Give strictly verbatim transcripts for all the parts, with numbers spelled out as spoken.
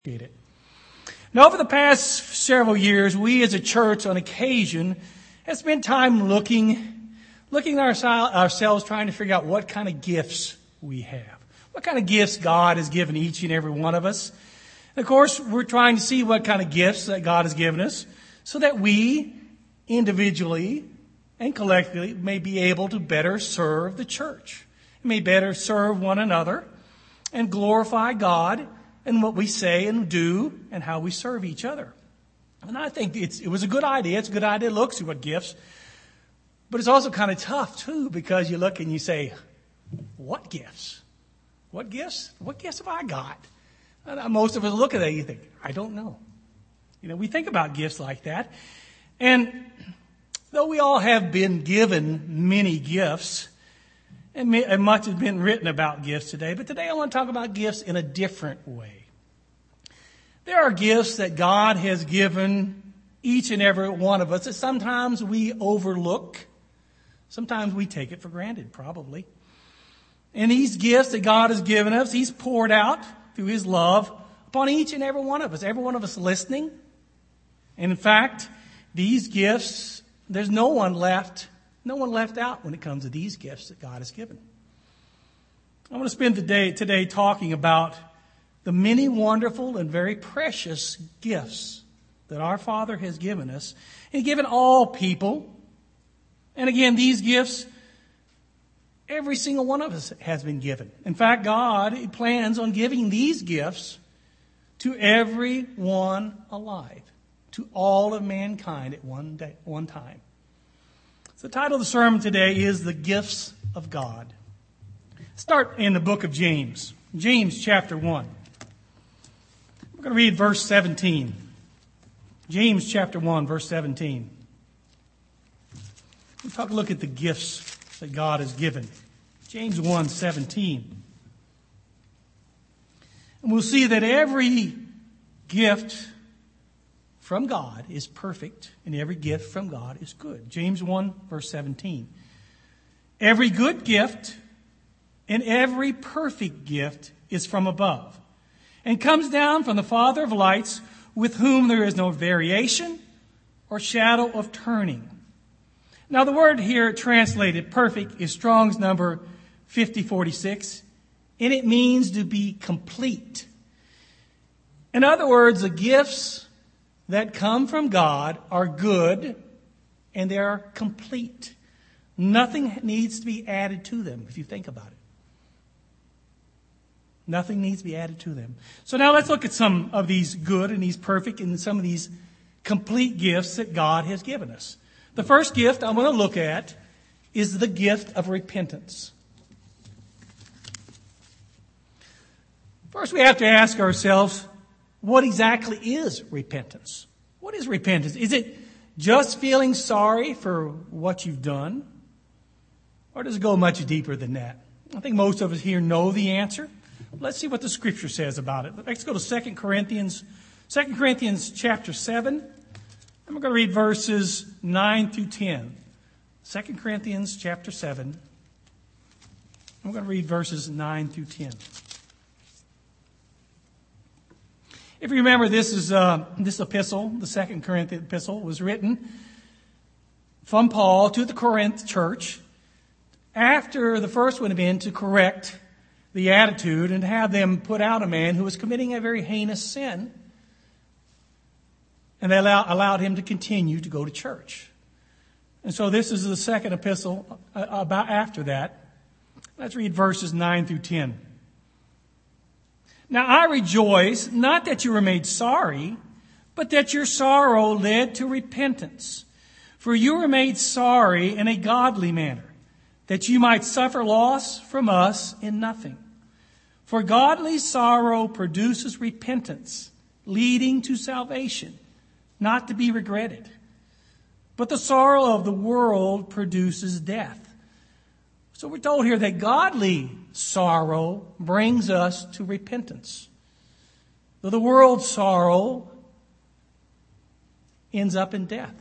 It. Now, over the past several years, we as a church on occasion have spent time looking, looking at our, ourselves, trying to figure out what kind of gifts we have. What kind of gifts God has given each and every one of us. And of course, we're trying to see what kind of gifts that God has given us so that we individually and collectively may be able to better serve the church. May better serve one another and glorify God and what we say and do and how we serve each other. And I think it's, it was a good idea. It's a good idea to look, see what gifts. But it's also kind of tough, too, because you look and you say, what gifts? What gifts? What gifts have I got? And most of us look at that and you think, I don't know. You know, we think about gifts like that. And though we all have been given many gifts, and much has been written about gifts today, but today I want to talk about gifts in a different way. There are gifts that God has given each and every one of us that sometimes we overlook. Sometimes we take it for granted, probably. And these gifts that God has given us, He's poured out through His love upon each and every one of us, every one of us listening. And in fact, these gifts, there's no one left No one left out when it comes to these gifts that God has given. I want to spend the day today talking about the many wonderful and very precious gifts that our Father has given us and given all people. And again, these gifts, every single one of us has been given. In fact, God plans on giving these gifts to everyone alive, to all of mankind at one day, one time. The title of the sermon today is The Gifts of God. Start in the book of James. James chapter one. We're going to read verse seventeen. James chapter one, verse seventeen. We'll talk a look at the gifts that God has given. James one, seventeen. And we'll see that every gift from God is perfect, and every gift from God is good. James one, verse seventeen. Every good gift and every perfect gift is from above, and comes down from the Father of lights, with whom there is no variation or shadow of turning. Now the word here translated perfect is Strong's number fifty forty-six, and it means to be complete. In other words, the gifts that come from God are good and they are complete. Nothing needs to be added to them, if you think about it. Nothing needs to be added to them. So now let's look at some of these good and these perfect and some of these complete gifts that God has given us. The first gift I want to look at is the gift of repentance. First, we have to ask ourselves, what exactly is repentance? What is repentance? Is it just feeling sorry for what you've done? Or does it go much deeper than that? I think most of us here know the answer. Let's see what the Scripture says about it. Let's go to Second Corinthians, Second Corinthians chapter seven. And we're going to read verses nine through ten. Second Corinthians chapter seven. And we're going to read verses nine through ten. If you remember, this is uh, this epistle, the Second Corinthians epistle, was written from Paul to the Corinth church after the first one had been to correct the attitude and have them put out a man who was committing a very heinous sin, and they allow, allowed him to continue to go to church. And so this is the second epistle about after that. Let's read verses nine through ten. Now I rejoice, not that you were made sorry, but that your sorrow led to repentance. For you were made sorry in a godly manner, that you might suffer loss from us in nothing. For godly sorrow produces repentance, leading to salvation, not to be regretted. But the sorrow of the world produces death. So we're told here that godly sorrow brings us to repentance. Though the world's sorrow ends up in death.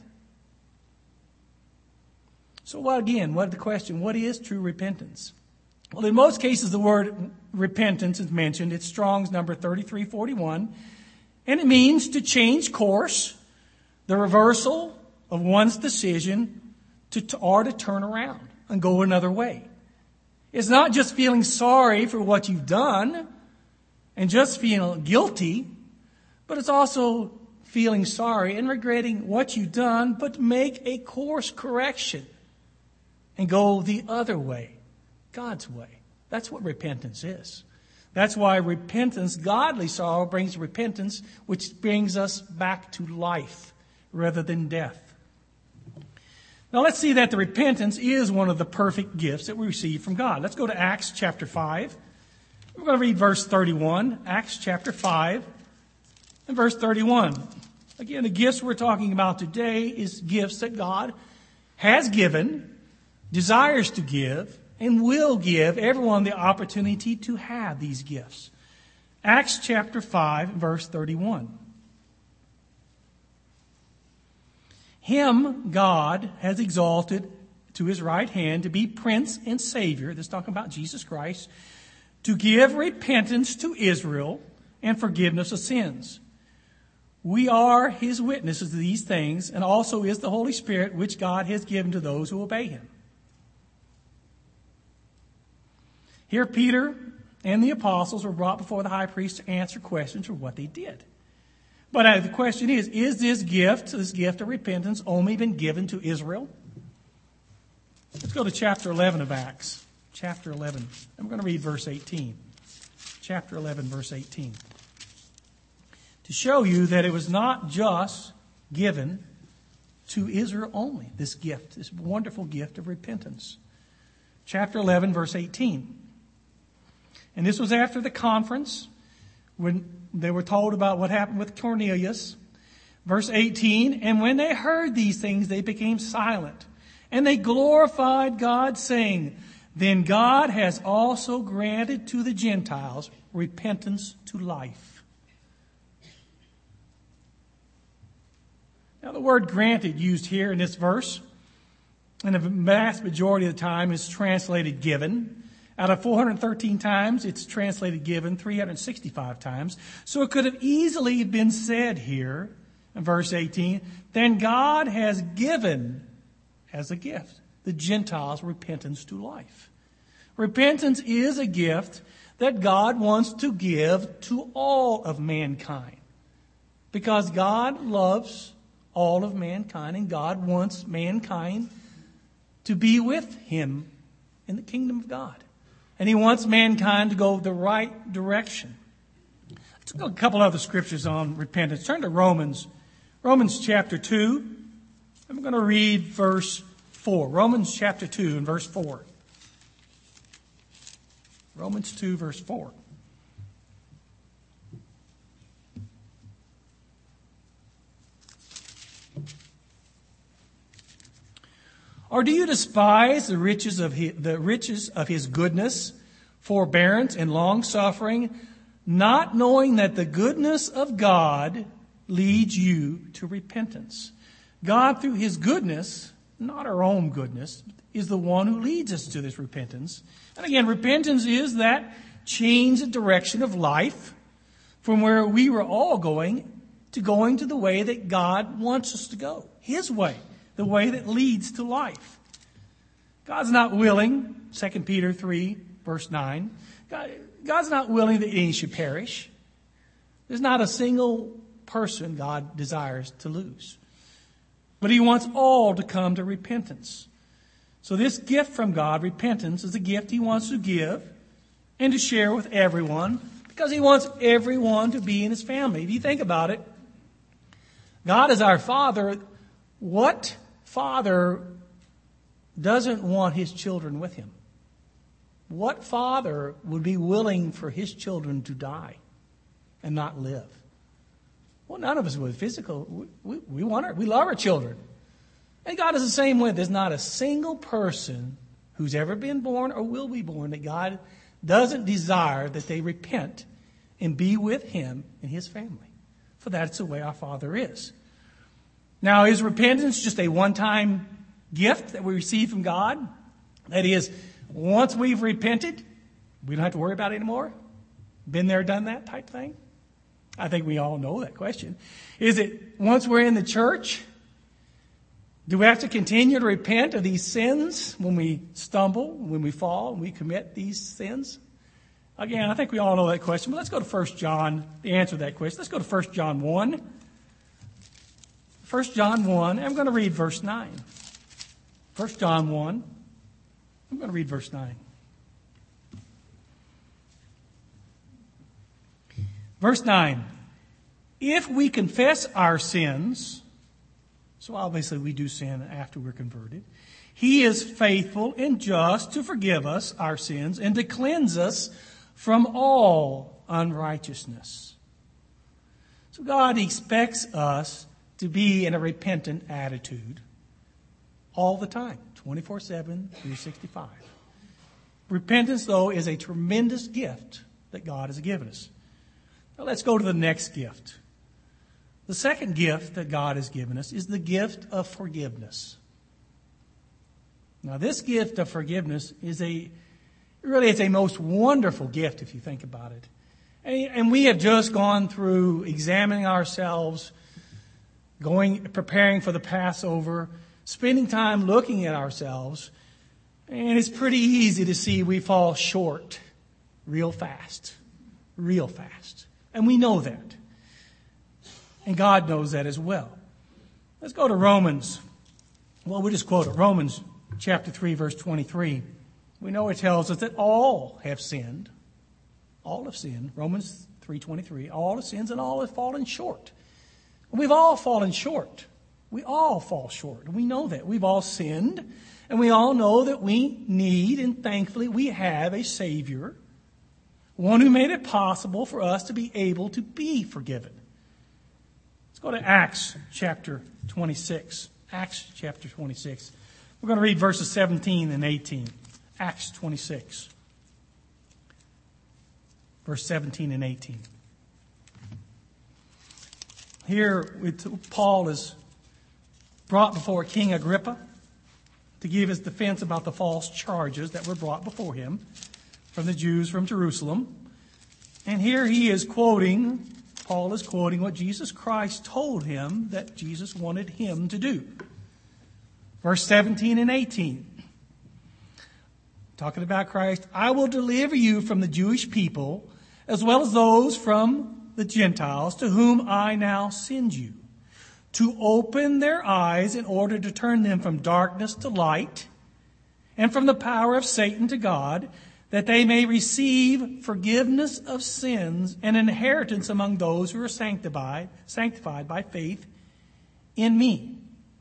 So what again, what the question, what is true repentance? Well, in most cases, the word repentance is mentioned. It's Strong's number thirty-three forty-one. And it means to change course, the reversal of one's decision to, to or to turn around and go another way. It's not just feeling sorry for what you've done and just feeling guilty, but it's also feeling sorry and regretting what you've done, but make a course correction and go the other way, God's way. That's what repentance is. That's why repentance, godly sorrow, brings repentance, which brings us back to life rather than death. Now let's see that the repentance is one of the perfect gifts that we receive from God. Let's go to Acts chapter five. We're going to read verse thirty-one. Acts chapter five and verse thirty-one. Again, the gifts we're talking about today is gifts that God has given, desires to give, and will give everyone the opportunity to have these gifts. Acts chapter five, verse thirty-one. Him God has exalted to his right hand to be Prince and Savior, this is talking about Jesus Christ, to give repentance to Israel and forgiveness of sins. We are his witnesses to these things, and also is the Holy Spirit, which God has given to those who obey him. Here Peter and the apostles were brought before the high priest to answer questions for what they did. But uh, the question is, is this gift, this gift of repentance, only been given to Israel? Let's go to chapter eleven of Acts. Chapter eleven. I'm going to read verse eighteen. Chapter eleven, verse eighteen. To show you that it was not just given to Israel only, this gift, this wonderful gift of repentance. Chapter eleven, verse eighteen. And this was after the conference when they were told about what happened with Cornelius. Verse eighteen, and when they heard these things, they became silent. And they glorified God, saying, then God has also granted to the Gentiles repentance to life. Now the word granted used here in this verse, and the vast majority of the time is translated given. Out of four hundred thirteen times, it's translated given three hundred sixty-five times. So it could have easily been said here in verse eighteen, then God has given as a gift the Gentiles repentance to life. Repentance is a gift that God wants to give to all of mankind, because God loves all of mankind and God wants mankind to be with him in the kingdom of God. And he wants mankind to go the right direction. Let's go a couple other scriptures on repentance. Turn to Romans. Romans chapter two. I'm going to read verse four. Romans chapter two and verse four. Romans two, verse four. Or do you despise the riches of his, the riches of his goodness, forbearance, and long-suffering, not knowing that the goodness of God leads you to repentance? God, through his goodness, not our own goodness, is the one who leads us to this repentance. And again, repentance is that change of direction of life from where we were all going to going to the way that God wants us to go, his way. The way that leads to life. God's not willing, Second Peter three, verse nine, God, God's not willing that any should perish. There's not a single person God desires to lose. But he wants all to come to repentance. So this gift from God, repentance, is a gift he wants to give and to share with everyone, because he wants everyone to be in his family. If you think about it, God is our Father. What father doesn't want his children with him? What father would be willing for his children to die and not live? Well, none of us would. Physical, we, we, we want our, we love our children. And God is the same way. There's not a single person who's ever been born or will be born that God doesn't desire that they repent and be with him and his family. For that's the way our Father is. Now, is repentance just a one-time gift that we receive from God? That is, once we've repented, we don't have to worry about it anymore? Been there, done that type thing? I think we all know that question. Is it once we're in the church, do we have to continue to repent of these sins when we stumble, when we fall, when we commit these sins? Again, I think we all know that question, but let's go to First John, the answer to that question. Let's go to First John one. First John one, and I'm going to read verse nine. First John one, I'm going to read verse nine. Verse nine, if we confess our sins, so obviously we do sin after we're converted, He is faithful and just to forgive us our sins and to cleanse us from all unrighteousness. So God expects us to be in a repentant attitude all the time, twenty-four seven, three sixty-five. Repentance, though, is a tremendous gift that God has given us. Now let's go to the next gift. The second gift that God has given us is the gift of forgiveness. Now this gift of forgiveness is a, really it's a most wonderful gift if you think about it. And, and we have just gone through examining ourselves, going, preparing for the Passover, spending time looking at ourselves, and it's pretty easy to see we fall short real fast, real fast. And we know that. And God knows that as well. Let's go to Romans. Well, we'll just quote it. Romans chapter three, verse twenty-three. We know it tells us that all have sinned. All have sinned. Romans three twenty-three. All have sinned and all have fallen short. We've all fallen short. We all fall short. We know that. We've all sinned. And we all know that we need, and thankfully we have a Savior. One who made it possible for us to be able to be forgiven. Let's go to Acts chapter twenty-six. Acts chapter twenty-six. We're going to read verses seventeen and eighteen. Acts twenty-six. Verse seventeen and eighteen. Here, Paul is brought before King Agrippa to give his defense about the false charges that were brought before him from the Jews from Jerusalem. And here he is quoting, Paul is quoting what Jesus Christ told him that Jesus wanted him to do. Verse seventeen and eighteen. Talking about Christ, I will deliver you from the Jewish people as well as those from the Gentiles to whom I now send you, to open their eyes in order to turn them from darkness to light and from the power of Satan to God, that they may receive forgiveness of sins and inheritance among those who are sanctified, sanctified by faith in me.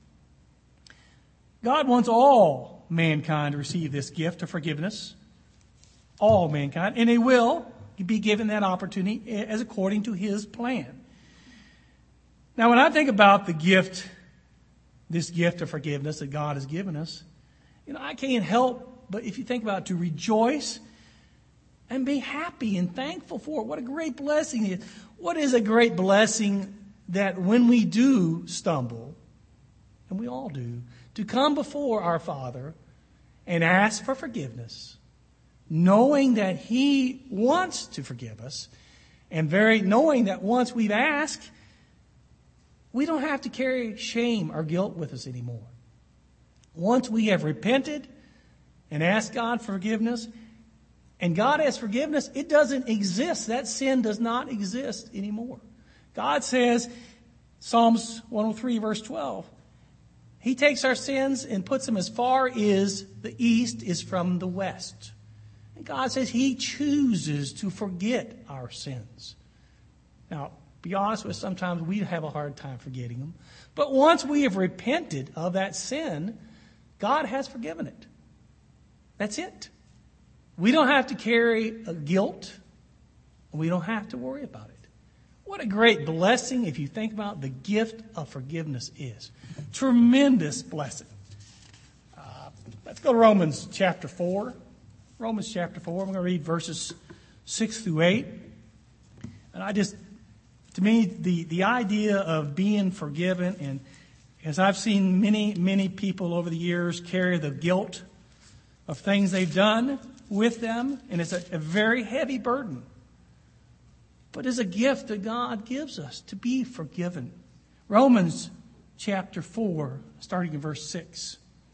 God wants all mankind to receive this gift of forgiveness. All mankind. And they will be given that opportunity as according to His plan. Now, when I think about the gift, this gift of forgiveness that God has given us, you know, I can't help but if you think about it, to rejoice and be happy and thankful for it. What a great blessing it is. What is a great blessing that when we do stumble, and we all do, to come before our Father and ask for forgiveness, knowing that He wants to forgive us, and very knowing that once we've asked, we don't have to carry shame or guilt with us anymore. Once we have repented and asked God for forgiveness, and God has forgiveness, it doesn't exist. That sin does not exist anymore. God says, Psalms one oh three, verse twelve, He takes our sins and puts them as far as the east is from the west. And God says He chooses to forget our sins. Now, be honest with us, sometimes we have a hard time forgetting them. But once we have repented of that sin, God has forgiven it. That's it. We don't have to carry a guilt. We don't have to worry about it. What a great blessing if you think about the gift of forgiveness is. Tremendous blessing. Uh, let's go to Romans chapter four. Romans chapter four. I'm going to read verses six through eight. And I just, to me, the, the idea of being forgiven, and as I've seen many, many people over the years carry the guilt of things they've done with them, and it's a, a very heavy burden. but is a gift that God gives us to be forgiven. Romans chapter four, starting in verse six.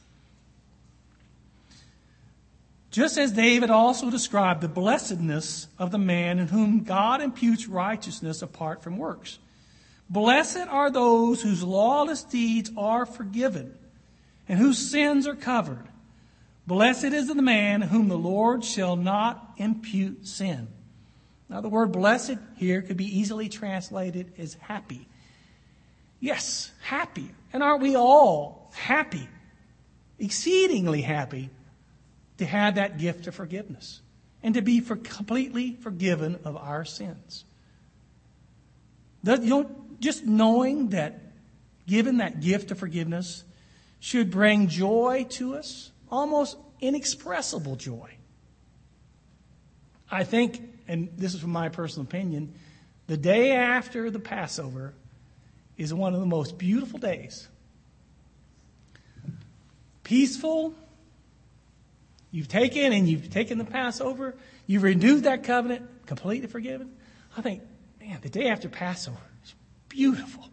Just as David also described the blessedness of the man in whom God imputes righteousness apart from works. Blessed are those whose lawless deeds are forgiven and whose sins are covered. Blessed is the man whom the Lord shall not impute sin. Now the word blessed here could be easily translated as happy. Yes, happy. And aren't we all happy, exceedingly happy, to have that gift of forgiveness and to be for completely forgiven of our sins? The, you know, just knowing that given that gift of forgiveness should bring joy to us, almost inexpressible joy. I think, and this is from my personal opinion, the day after the Passover is one of the most beautiful days. Peaceful. You've taken and you've taken the Passover. You've renewed that covenant, completely forgiven. I think, man, the day after Passover is beautiful.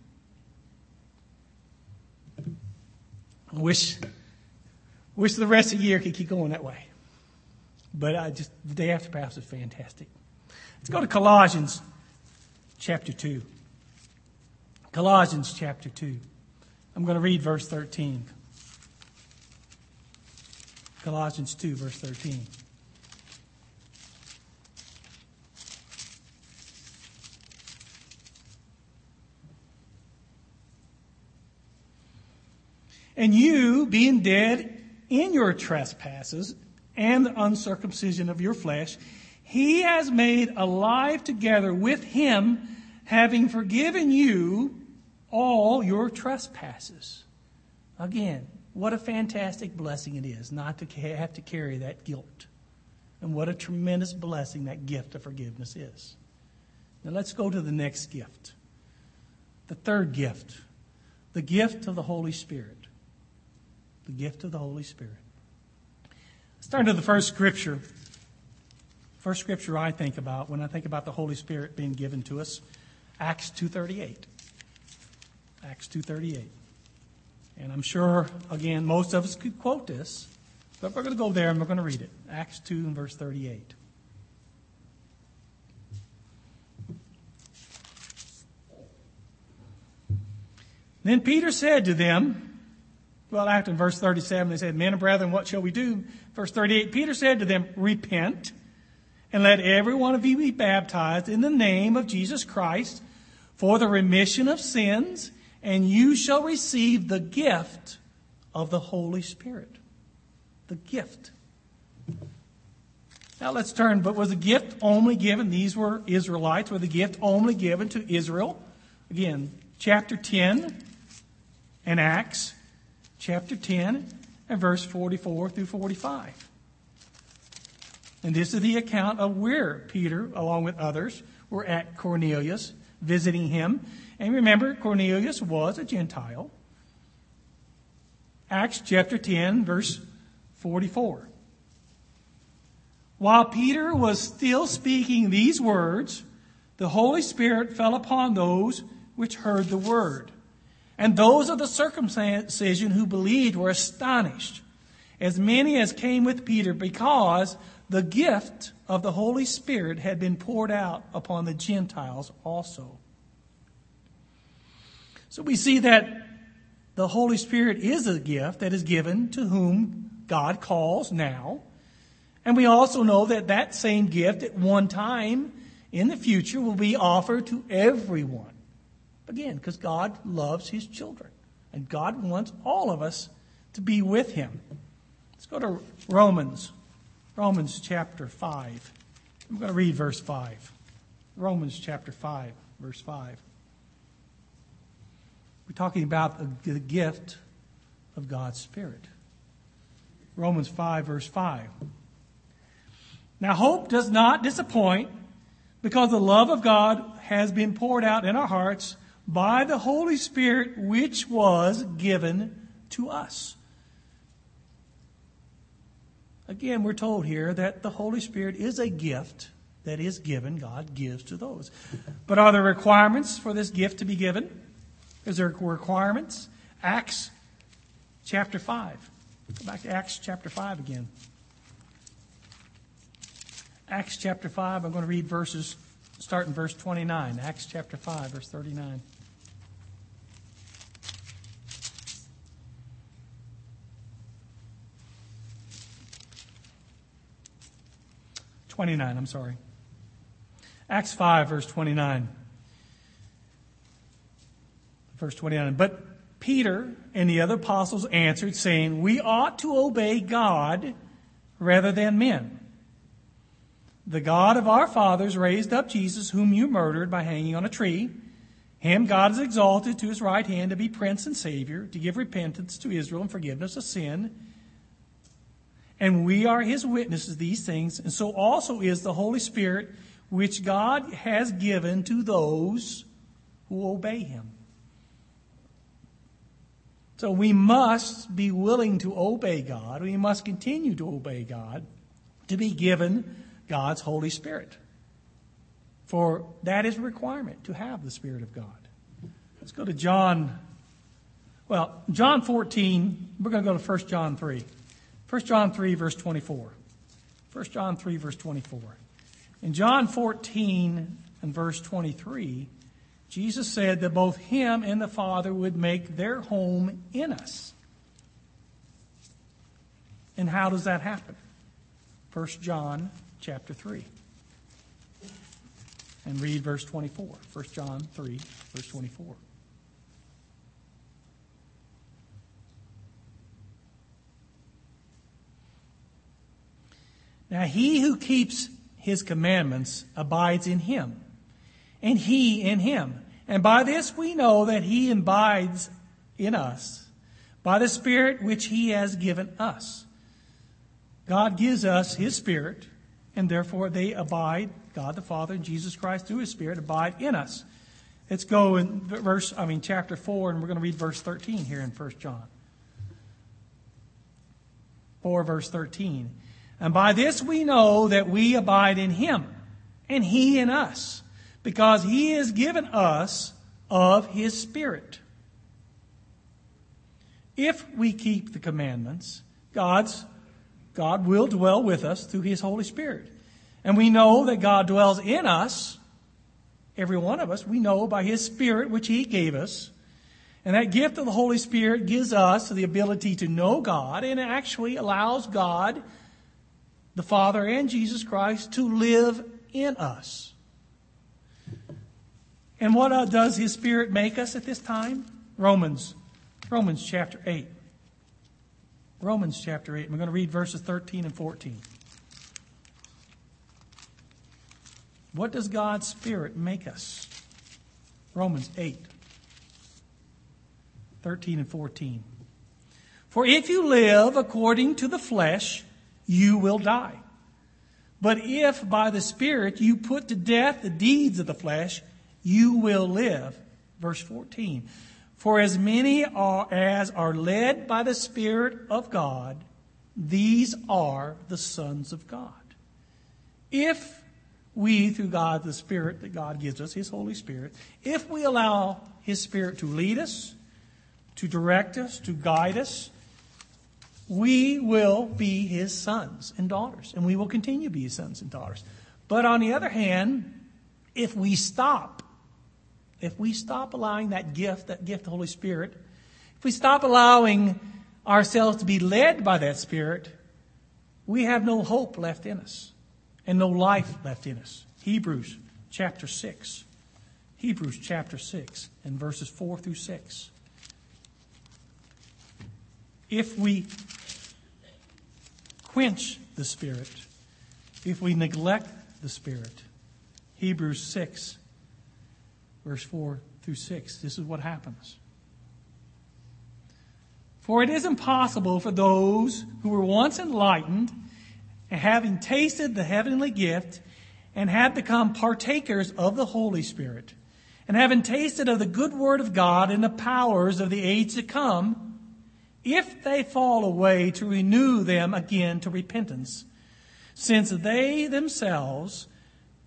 I wish, wish the rest of the year could keep going that way. But I just the day after Passover is fantastic. Let's go to Colossians chapter two. Colossians chapter two. I'm going to read verse thirteen. Colossians two, verse thirteen. And you, being dead in your trespasses and the uncircumcision of your flesh, he has made alive together with him, having forgiven you all your trespasses. Again, what a fantastic blessing it is not to have to carry that guilt. And what a tremendous blessing that gift of forgiveness is. Now let's go to the next gift. The third gift. The gift of the Holy Spirit. The gift of the Holy Spirit. Let's turn to the first scripture. First scripture I think about when I think about the Holy Spirit being given to us. Acts two thirty-eight. Acts two thirty-eight. And I'm sure, again, most of us could quote this. But we're going to go there and we're going to read it. Acts two and verse thirty-eight. Then Peter said to them, well, after in verse thirty-seven, they said, men and brethren, what shall we do? Verse thirty-eight, Peter said to them, repent and let every one of you be baptized in the name of Jesus Christ for the remission of sins, and you shall receive the gift of the Holy Spirit. The gift. Now let's turn, but was the gift only given, these were Israelites, were the gift only given to Israel? Again, chapter ten and Acts, chapter ten and verse forty-four through forty-five. And this is the account of where Peter, along with others, were at Cornelius, visiting him. And remember, Cornelius was a Gentile. Acts chapter ten, verse forty-four. While Peter was still speaking these words, the Holy Spirit fell upon those which heard the word. And those of the circumcision who believed were astonished, as many as came with Peter, because the gift of the Holy Spirit had been poured out upon the Gentiles also. So we see that the Holy Spirit is a gift that is given to whom God calls now. And we also know that that same gift at one time in the future will be offered to everyone. Again, because God loves his children. And God wants all of us to be with him. Let's go to Romans. Romans chapter five. I'm going to read verse five. Romans chapter five, verse five. We're talking about the gift of God's Spirit. Romans five, verse five. Now hope does not disappoint, because the love of God has been poured out in our hearts by the Holy Spirit which was given to us. Again, we're told here that the Holy Spirit is a gift that is given, God gives to those. But are there requirements for this gift to be given? Is there requirements? Acts chapter five. Go back to Acts chapter five again. Acts chapter five, I'm going to read verses, start in verse twenty-nine. Acts chapter five, verse thirty-nine. twenty-nine, I'm sorry. Acts five, verse twenty-nine. Verse twenty-nine. But Peter and the other apostles answered, saying, we ought to obey God rather than men. The God of our fathers raised up Jesus, whom you murdered by hanging on a tree. Him God has exalted to his right hand to be Prince and Savior, to give repentance to Israel and forgiveness of sin. And we are his witnesses, these things, and so also is the Holy Spirit, which God has given to those who obey him. So we must be willing to obey God. We must continue to obey God to be given God's Holy Spirit. For that is a requirement, to have the Spirit of God. Let's go to John. Well, John fourteen, we're going to go to First John three. First John three, verse twenty-four. First John three, verse twenty-four. In John fourteen and verse twenty-three, Jesus said that both him and the Father would make their home in us. And how does that happen? First John chapter three. And read verse twenty-four. First John three, verse twenty-four. Now he who keeps his commandments abides in him, and he in him. And by this we know that he abides in us, by the Spirit which he has given us. God gives us his Spirit, and therefore they abide, God the Father and Jesus Christ through his Spirit abide in us. Let's go in verse, I mean chapter four, and we're going to read verse thirteen here in First John. four, verse thirteen. And by this we know that we abide in him, and he in us, because he has given us of his Spirit. If we keep the commandments, God's, God will dwell with us through his Holy Spirit. And we know that God dwells in us, every one of us, we know by his Spirit which he gave us. And that gift of the Holy Spirit gives us the ability to know God, and it actually allows God, the Father and Jesus Christ, to live in us. And what uh, does his Spirit make us at this time? Romans, Romans chapter eight. Romans chapter eight. We're going to read verses thirteen and fourteen. What does God's Spirit make us? Romans eight, thirteen and fourteen. For if you live according to the flesh, you will die. But if by the Spirit you put to death the deeds of the flesh, you will live. Verse fourteen. For as many are, as are led by the Spirit of God, these are the sons of God. If we, through God, the Spirit that God gives us, his Holy Spirit, if we allow his Spirit to lead us, to direct us, to guide us, we will be his sons and daughters, and we will continue to be his sons and daughters. But on the other hand, if we stop, if we stop allowing that gift, that gift of the Holy Spirit, if we stop allowing ourselves to be led by that Spirit, we have no hope left in us and no life left in us. Hebrews chapter six. Hebrews chapter six and verses four through six. If we quench the Spirit, if we neglect the Spirit, Hebrews six, verse four through six, this is what happens. For it is impossible for those who were once enlightened, and having tasted the heavenly gift, and had become partakers of the Holy Spirit, and having tasted of the good word of God and the powers of the age to come, if they fall away, to renew them again to repentance, since they themselves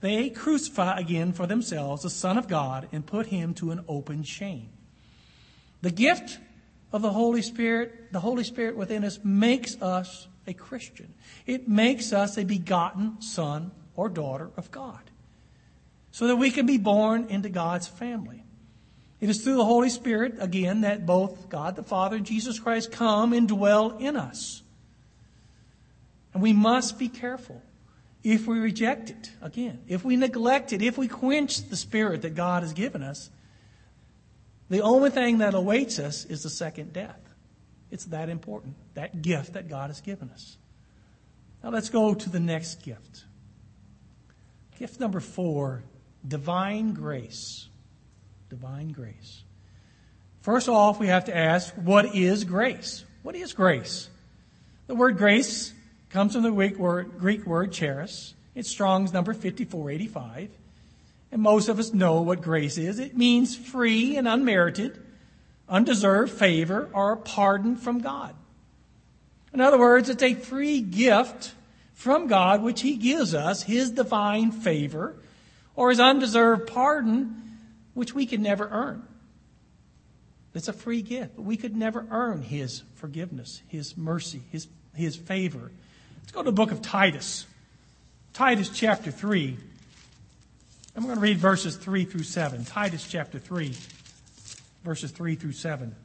they crucify again for themselves the Son of God and put him to an open shame. The gift of the Holy Spirit, the Holy Spirit within us, makes us a Christian. It makes us a begotten son or daughter of God, so that we can be born into God's family. It is through the Holy Spirit, again, that both God the Father and Jesus Christ come and dwell in us. And we must be careful. If we reject it, again, if we neglect it, if we quench the Spirit that God has given us, the only thing that awaits us is the second death. It's that important, that gift that God has given us. Now let's go to the next gift. Gift number four, divine grace. Divine grace. First off, we have to ask, what is grace? What is grace? The word grace comes from the Greek word, Greek word charis. It's Strong's number fifty-four eighty-five. And most of us know what grace is. It means free and unmerited, undeserved favor or a pardon from God. In other words, it's a free gift from God which he gives us, his divine favor, or his undeserved pardon, which we can never earn. It's a free gift, but we could never earn his forgiveness, his mercy, his, his favor. Let's go to the book of Titus. Titus chapter three. I'm going to read verses three through seven. Titus chapter three, verses three through seven.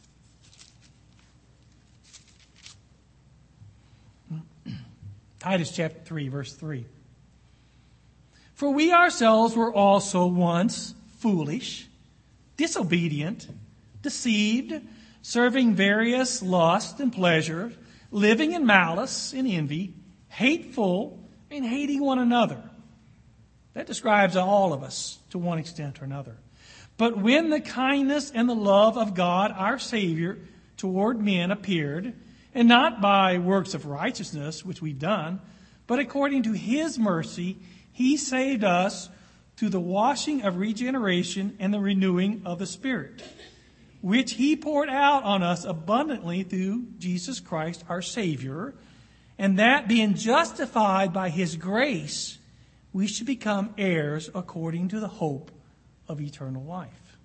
Titus chapter three, verse three. For we ourselves were also once foolish, disobedient, deceived, serving various lusts and pleasures, living in malice and envy, hateful, and hating one another. That describes all of us to one extent or another. But when the kindness and the love of God, our Savior, toward men appeared, and not by works of righteousness, which we've done, but according to his mercy, he saved us through the washing of regeneration and the renewing of the Spirit, which he poured out on us abundantly through Jesus Christ our Savior, and that being justified by his grace, we should become heirs according to the hope of eternal life.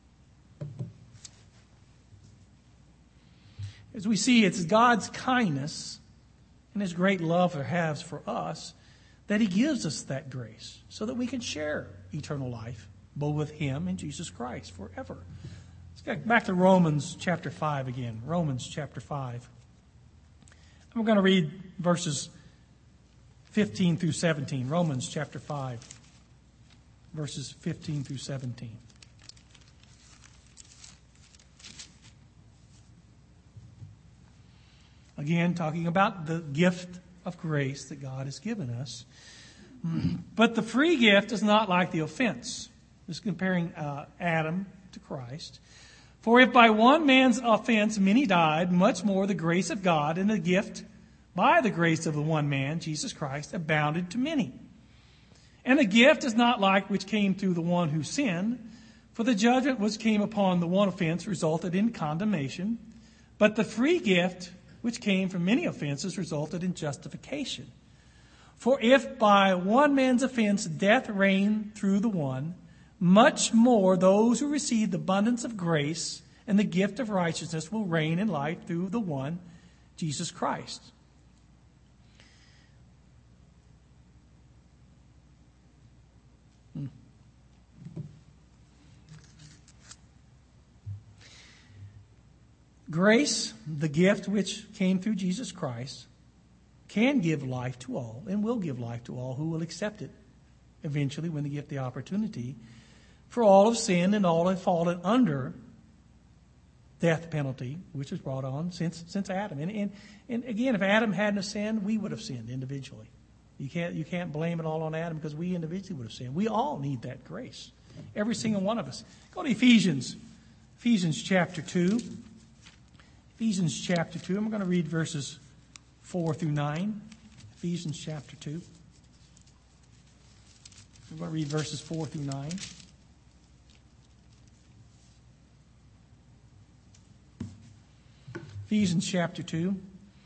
As we see, it's God's kindness and his great love he has for us that he gives us that grace so that we can share eternal life both with him and Jesus Christ forever. Let's get back to Romans chapter five again. Romans chapter five. And we're going to read verses fifteen through seventeen. Romans chapter five, verses fifteen through seventeen. Again, talking about the gift of grace that God has given us. But the free gift is not like the offense. This is comparing uh, Adam to Christ. For if by one man's offense many died, much more the grace of God and the gift by the grace of the one man, Jesus Christ, abounded to many. And the gift is not like which came through the one who sinned, for the judgment which came upon the one offense resulted in condemnation, but the free gift which came from many offenses resulted in justification. For if by one man's offense death reigned through the one, much more those who receive the abundance of grace and the gift of righteousness will reign in life through the one, Jesus Christ. Hmm. Grace, the gift which came through Jesus Christ, can give life to all and will give life to all who will accept it eventually when they get the opportunity. For all have sinned and all have fallen under death penalty, which was brought on since since Adam. And, and and again, if Adam hadn't have sinned, we would have sinned individually. You can't you can't blame it all on Adam because we individually would have sinned. We all need that grace. Every single one of us. Go to Ephesians. Ephesians chapter two. Ephesians chapter two. I'm going to read verses four through nine. Ephesians chapter two. I'm going to read verses four through nine. Ephesians chapter two,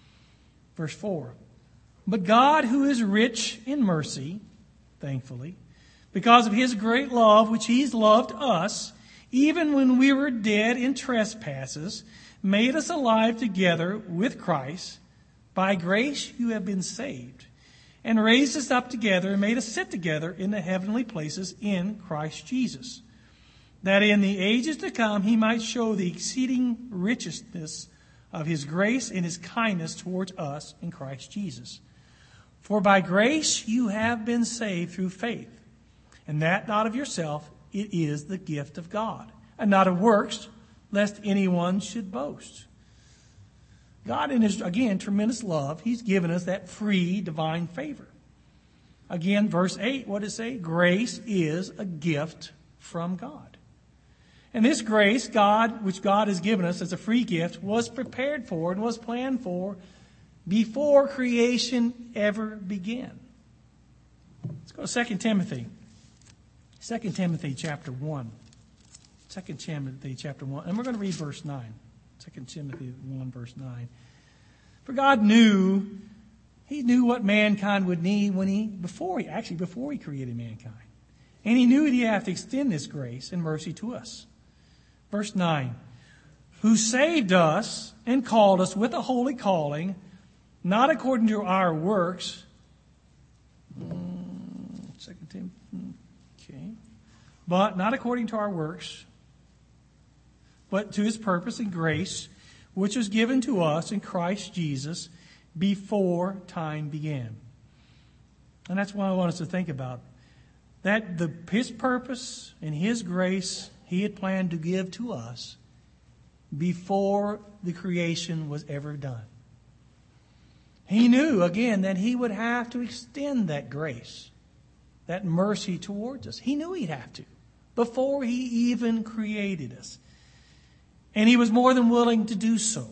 verse four. But God, who is rich in mercy, thankfully, because of his great love, which he's loved us, even when we were dead in trespasses, made us alive together with Christ. By grace you have been saved, and raised us up together and made us sit together in the heavenly places in Christ Jesus, that in the ages to come he might show the exceeding richness of his grace and his kindness towards us in Christ Jesus. For by grace you have been saved through faith, and that not of yourself, it is the gift of God, and not of works, lest anyone should boast. God, in his, again, tremendous love, he's given us that free divine favor. Again, verse eight, what does it say? Grace is a gift from God. And this grace, God, which God has given us as a free gift, was prepared for and was planned for before creation ever began. Let's go to Second Timothy. Second Timothy chapter one. Second Timothy chapter one. And we're going to read verse nine. Second Timothy one, verse nine. For God knew, he knew what mankind would need when he, before he, actually before he created mankind. And he knew that he'd have to extend this grace and mercy to us. Verse nine. Who saved us and called us with a holy calling, not according to our works. Second Timothy. Okay. But not according to our works, but to his purpose and grace, which was given to us in Christ Jesus before time began. And that's what I want us to think about. That the his purpose and his grace he had planned to give to us before the creation was ever done. He knew, again, that he would have to extend that grace, that mercy towards us. He knew he'd have to before he even created us. And he was more than willing to do so.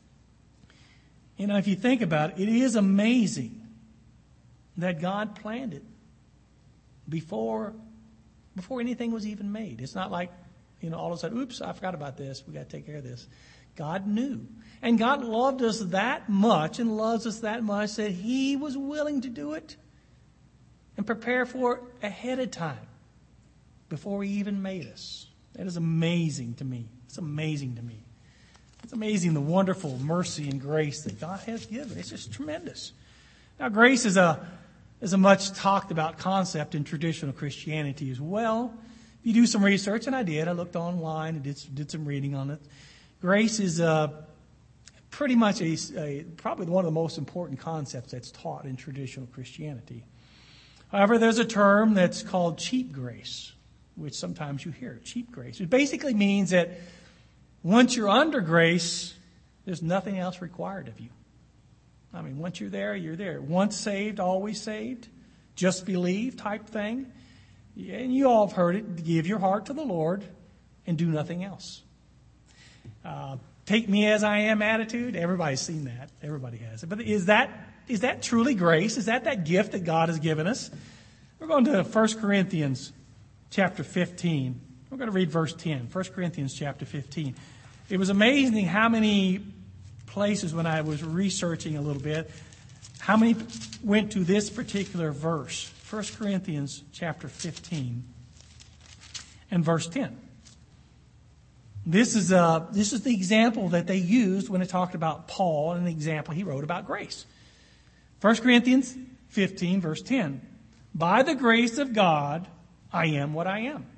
You know, if you think about it, it is amazing that God planned it before, before anything was even made. It's not like, you know, all of a sudden, oops, I forgot about this. We got to take care of this. God knew. And God loved us that much and loves us that much that he was willing to do it and prepare for it ahead of time before he even made us. That is amazing to me. It's amazing to me. It's amazing the wonderful mercy and grace that God has given. It's just tremendous. Now, grace is a is a much talked about concept in traditional Christianity as well. If you do some research, and I did, I looked online and did did some reading on it. Grace is uh, pretty much a, a probably one of the most important concepts that's taught in traditional Christianity. However, there's a term that's called cheap grace, which sometimes you hear, cheap grace. It basically means that once you're under grace, there's nothing else required of you. I mean, once you're there, you're there. Once saved, always saved. Just believe type thing. And you all have heard it. Give your heart to the Lord and do nothing else. Uh, take me as I am attitude. Everybody's seen that. Everybody has it. But is that is that truly grace? Is that that gift that God has given us? We're going to First Corinthians chapter fifteen. We're going to read verse ten. First Corinthians chapter fifteen. It was amazing how many places when I was researching a little bit, how many went to this particular verse. First Corinthians chapter fifteen and verse ten. This is uh, this is the example that they used when they talked about Paul and the example he wrote about grace. First Corinthians fifteen, verse ten. By the grace of God, I am what I am.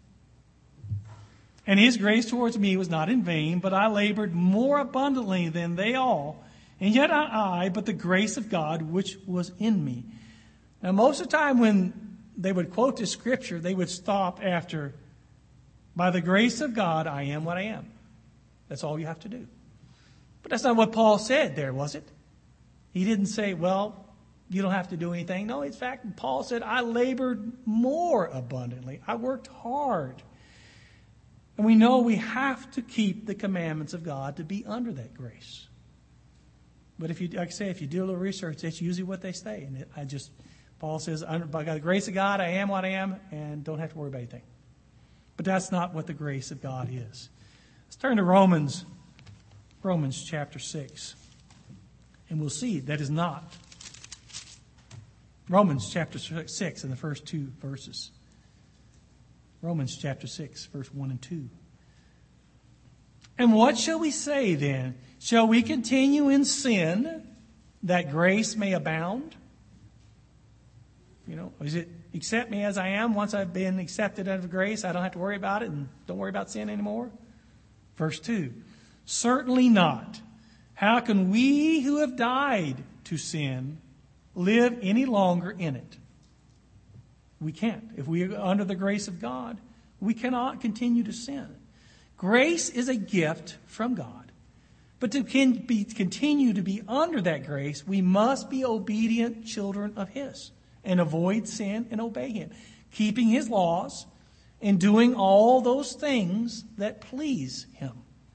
And his grace towards me was not in vain, but I labored more abundantly than they all. And yet not I, but the grace of God which was in me. Now, most of the time when they would quote this scripture, they would stop after, by the grace of God, I am what I am. That's all you have to do. But that's not what Paul said there, was it? He didn't say, well, you don't have to do anything. No, in fact, Paul said, I labored more abundantly. I worked hard. And we know we have to keep the commandments of God to be under that grace. But if you, like I say, if you do a little research, that's usually what they say. And it, I just, Paul says, by the grace of God, I am what I am, and don't have to worry about anything. But that's not what the grace of God is. Let's turn to Romans, Romans chapter six. And we'll see that is not. Romans chapter six in the first two verses. Romans chapter six, verse one and two. And what shall we say then? Shall we continue in sin that grace may abound? You know, is it accept me as I am? Once I've been accepted under grace, I don't have to worry about it and don't worry about sin anymore? Verse two. Certainly not. How can we who have died to sin live any longer in it? We can't. If we are under the grace of God, we cannot continue to sin. Grace is a gift from God. But to be, continue to be under that grace, we must be obedient children of His and avoid sin and obey Him, keeping His laws and doing all those things that please Him.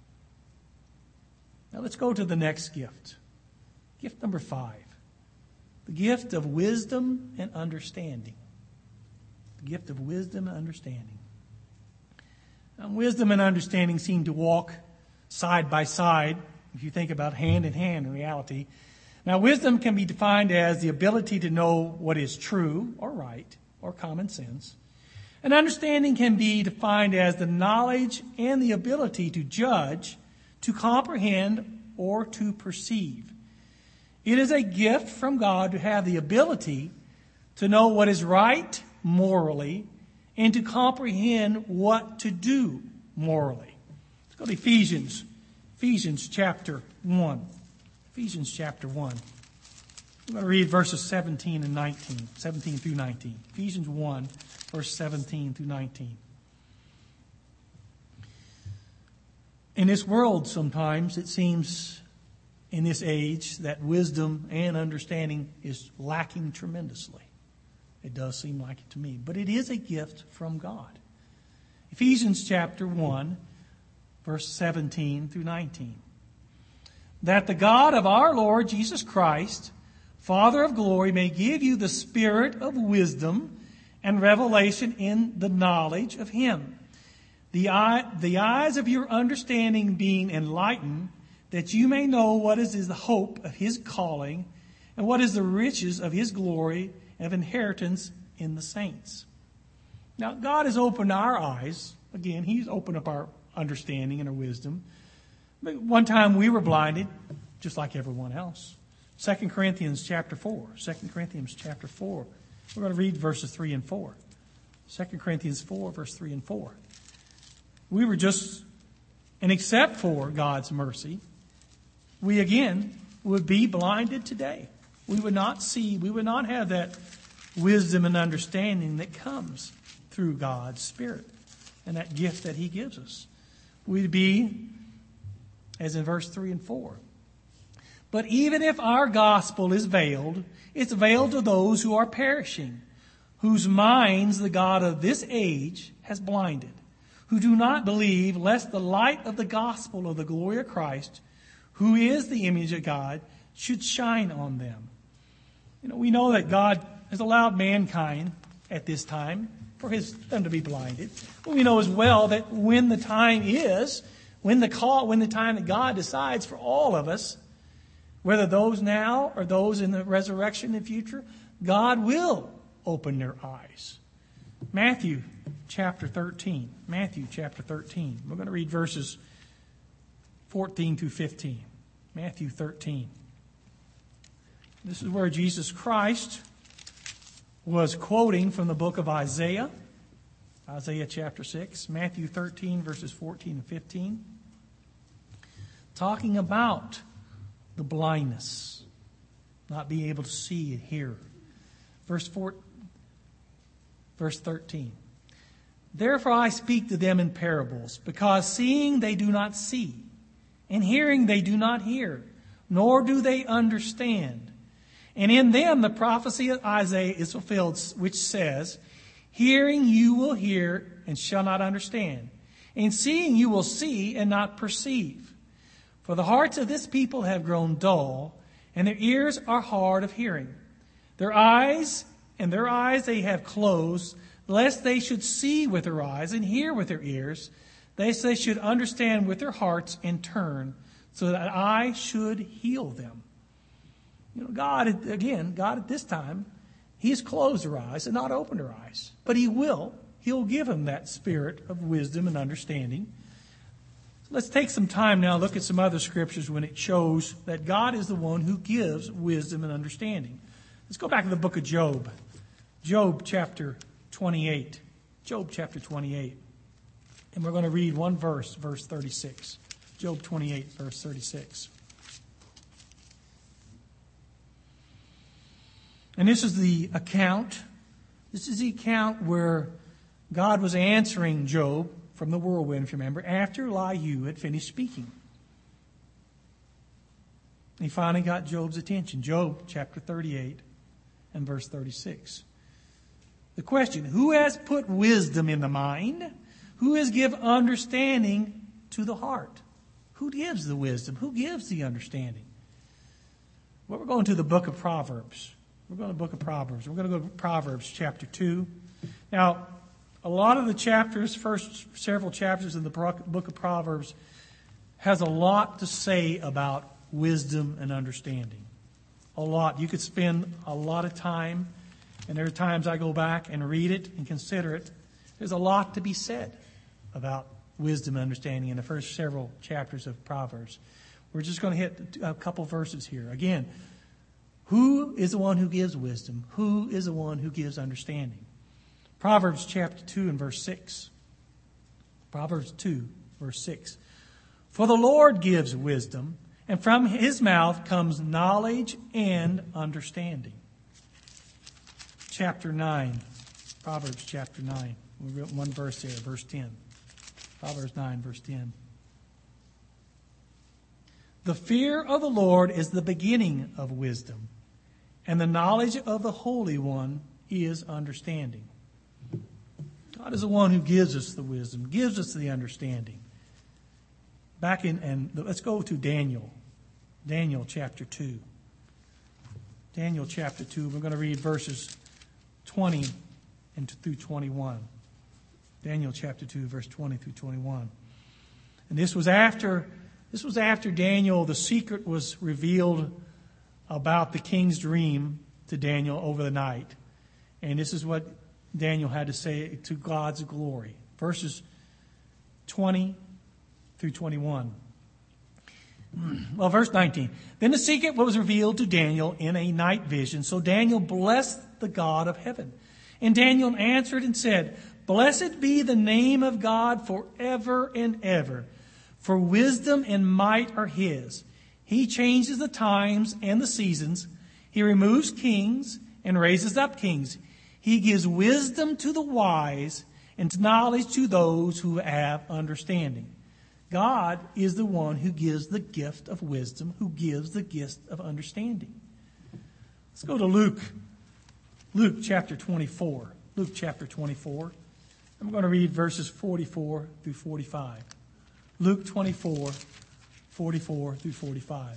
Now let's go to the next gift. Gift number five. The gift of wisdom and understanding. The gift of wisdom and understanding. Now, wisdom and understanding seem to walk side by side, if you think about hand in hand in reality. Now, wisdom can be defined as the ability to know what is true or right or common sense. And understanding can be defined as the knowledge and the ability to judge, to comprehend, or to perceive. It is a gift from God to have the ability to know what is right morally and to comprehend what to do morally. Let's go to Ephesians. Ephesians chapter one. Ephesians chapter one. I'm going to read verses seventeen and nineteen. seventeen through nineteen. Ephesians one, verse seventeen through nineteen. In this world, sometimes it seems in this age that wisdom and understanding is lacking tremendously. It does seem like it to me. But it is a gift from God. Ephesians chapter one, verse seventeen through nineteen. That the God of our Lord Jesus Christ, Father of glory, may give you the spirit of wisdom and revelation in the knowledge of Him. The, eye, the eyes of your understanding being enlightened, that you may know what is, is the hope of His calling, and what is the riches of His glory and of inheritance in the saints. Now, God has opened our eyes. Again, He's opened up our understanding and our wisdom. But one time we were blinded, just like everyone else. Second Corinthians chapter four. Second Corinthians chapter four. We're going to read verses three and four. Second Corinthians four, verse three and four. We were just, and except for God's mercy, we again would be blinded today. We would not see, we would not have that wisdom and understanding that comes through God's Spirit and that gift that He gives us. We'd be, as in verse three and four. But even if our gospel is veiled, it's veiled to those who are perishing, whose minds the God of this age has blinded, who do not believe, lest the light of the gospel of the glory of Christ, who is the image of God, should shine on them. You know, we know that God has allowed mankind at this time for his them to be blinded. But we know as well that when the time is, when the call, when the time that God decides for all of us, whether those now or those in the resurrection in the future, God will open their eyes. Matthew chapter thirteen. Matthew chapter thirteen. We're going to read verses fourteen through fifteen. Matthew thirteen. This is where Jesus Christ was quoting from the book of Isaiah. Isaiah chapter six. Matthew thirteen, verses fourteen and fifteen. Talking about the blindness. Not being able to see and hear. Verse four, verse thirteen. Therefore I speak to them in parables, because seeing they do not see, and hearing they do not hear, nor do they understand. And in them the prophecy of Isaiah is fulfilled, which says, hearing you will hear and shall not understand, and seeing you will see and not perceive. For the hearts of this people have grown dull, and their ears are hard of hearing. Their eyes, and their eyes they have closed, lest they should see with their eyes and hear with their ears, lest they should understand with their hearts and turn, so that I should heal them. You know, God, again, God at this time, He has closed their eyes and not opened their eyes. But He will He'll give him that spirit of wisdom and understanding. Let's take some time now, look at some other scriptures when it shows that God is the one who gives wisdom and understanding. Let's go back to the book of Job. Job chapter twenty-eight. Job chapter twenty-eight. And we're going to read one verse, verse thirty-six. Job twenty-eight, verse thirty-six. And this is the account. This is the account where God was answering Job from the whirlwind, if you remember, after Elihu had finished speaking. He finally got Job's attention. Job chapter thirty-eight and verse thirty-six. The question, who has put wisdom in the mind? Who has given understanding to the heart? Who gives the wisdom? Who gives the understanding? Well, we're going to the book of Proverbs. We're going to the book of Proverbs. We're going to go to Proverbs chapter two. Now, a lot of the chapters, first several chapters in the book of Proverbs, has a lot to say about wisdom and understanding. A lot. You could spend a lot of time, and there are times I go back and read it and consider it. There's a lot to be said about wisdom and understanding in the first several chapters of Proverbs. We're just going to hit a couple verses here. Again, who is the one who gives wisdom? Who is the one who gives understanding? Proverbs chapter two and verse six. Proverbs two, verse six. For the Lord gives wisdom, and from his mouth comes knowledge and understanding. Chapter nine. Proverbs chapter nine. We wrote one verse there, verse ten. Proverbs nine, verse ten. The fear of the Lord is the beginning of wisdom, and the knowledge of the Holy One is understanding. God is the one who gives us the wisdom, gives us the understanding. Back in, and let's go to Daniel. Daniel chapter two. Daniel chapter two. We're going to read verses twenty and through twenty-one. Daniel chapter two, verse twenty through twenty-one. And this was after this was after Daniel, the secret was revealed about the king's dream to Daniel over the night. And this is what Daniel had to say to God's glory. Verses twenty through twenty-one. Well, verse nineteen. Then the secret was revealed to Daniel in a night vision. So Daniel blessed the God of heaven. And Daniel answered and said, Blessed be the name of God forever and ever. For wisdom and might are his. He changes the times and the seasons. He removes kings and raises up kings. He gives wisdom to the wise and knowledge to those who have understanding. God is the one who gives the gift of wisdom, who gives the gift of understanding. Let's go to Luke. Luke chapter twenty-four. Luke chapter twenty-four. I'm going to read verses forty-four through forty-five. Luke twenty-four, forty-four through forty-five.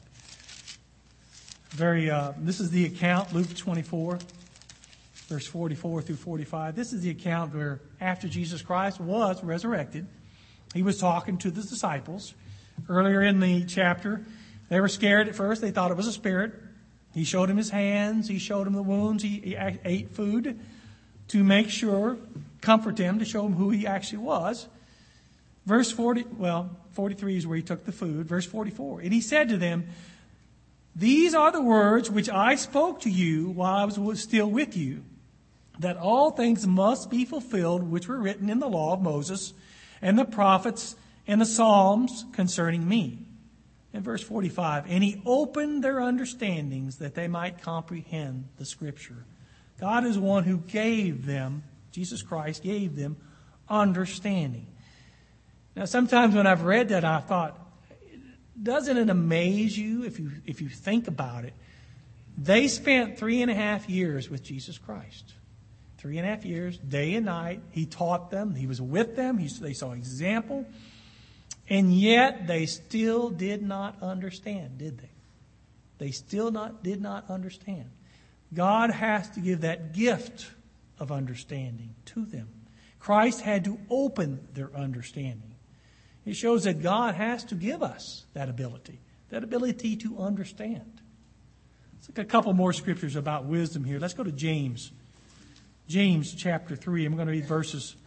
Very. Uh, this is the account, Luke twenty-four, verse forty-four through forty-five. This is the account where after Jesus Christ was resurrected, he was talking to the disciples. Earlier in the chapter, they were scared at first. They thought it was a spirit. He showed them his hands. He showed them the wounds. He, he ate food to make sure, comfort them, to show them who he actually was. Verse forty, well, forty-three is where he took the food. Verse forty-four. And he said to them, These are the words which I spoke to you while I was still with you, that all things must be fulfilled which were written in the law of Moses and the prophets and the Psalms concerning me. In verse forty-five, and he opened their understandings that they might comprehend the scripture. God is one who gave them, Jesus Christ gave them understanding. Now, sometimes when I've read that, I thought, doesn't it amaze you if you if you think about it? They spent three and a half years with Jesus Christ. Three and a half years, day and night. He taught them. He was with them. He, they saw example. And yet they still did not understand, did they? They still not did not understand. God has to give that gift of understanding to them. Christ had to open their understanding. It shows that God has to give us that ability, that ability to understand. Let's look at a couple more scriptures about wisdom here. Let's go to James. James chapter three. I'm going to read verses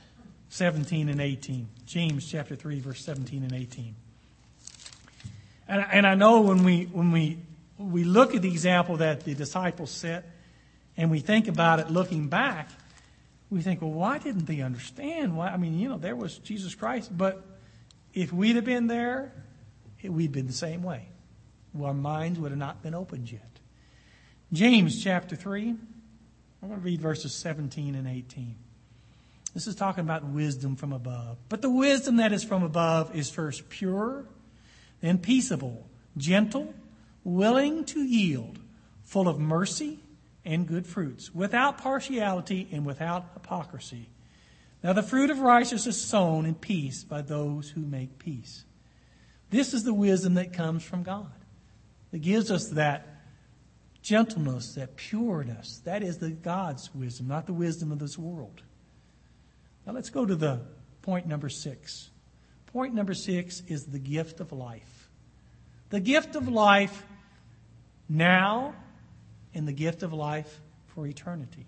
seventeen and eighteen. James chapter three, verse seventeen and eighteen. And, and I know when we when we we look at the example that the disciples set, and we think about it looking back, we think, well, why didn't they understand? Why? I mean, you know, there was Jesus Christ, but if we'd have been there, it, we'd been the same way. Our minds would have not been opened yet. James chapter three, I'm going to read verses seventeen and eighteen. This is talking about wisdom from above. But the wisdom that is from above is first pure, then peaceable, gentle, willing to yield, full of mercy and good fruits, without partiality and without hypocrisy. Now the fruit of righteousness is sown in peace by those who make peace. This is the wisdom that comes from God. It gives us that gentleness, that pureness. That is the God's wisdom, not the wisdom of this world. Now let's go to the point number six. Point number six is the gift of life. The gift of life now and the gift of life for eternity.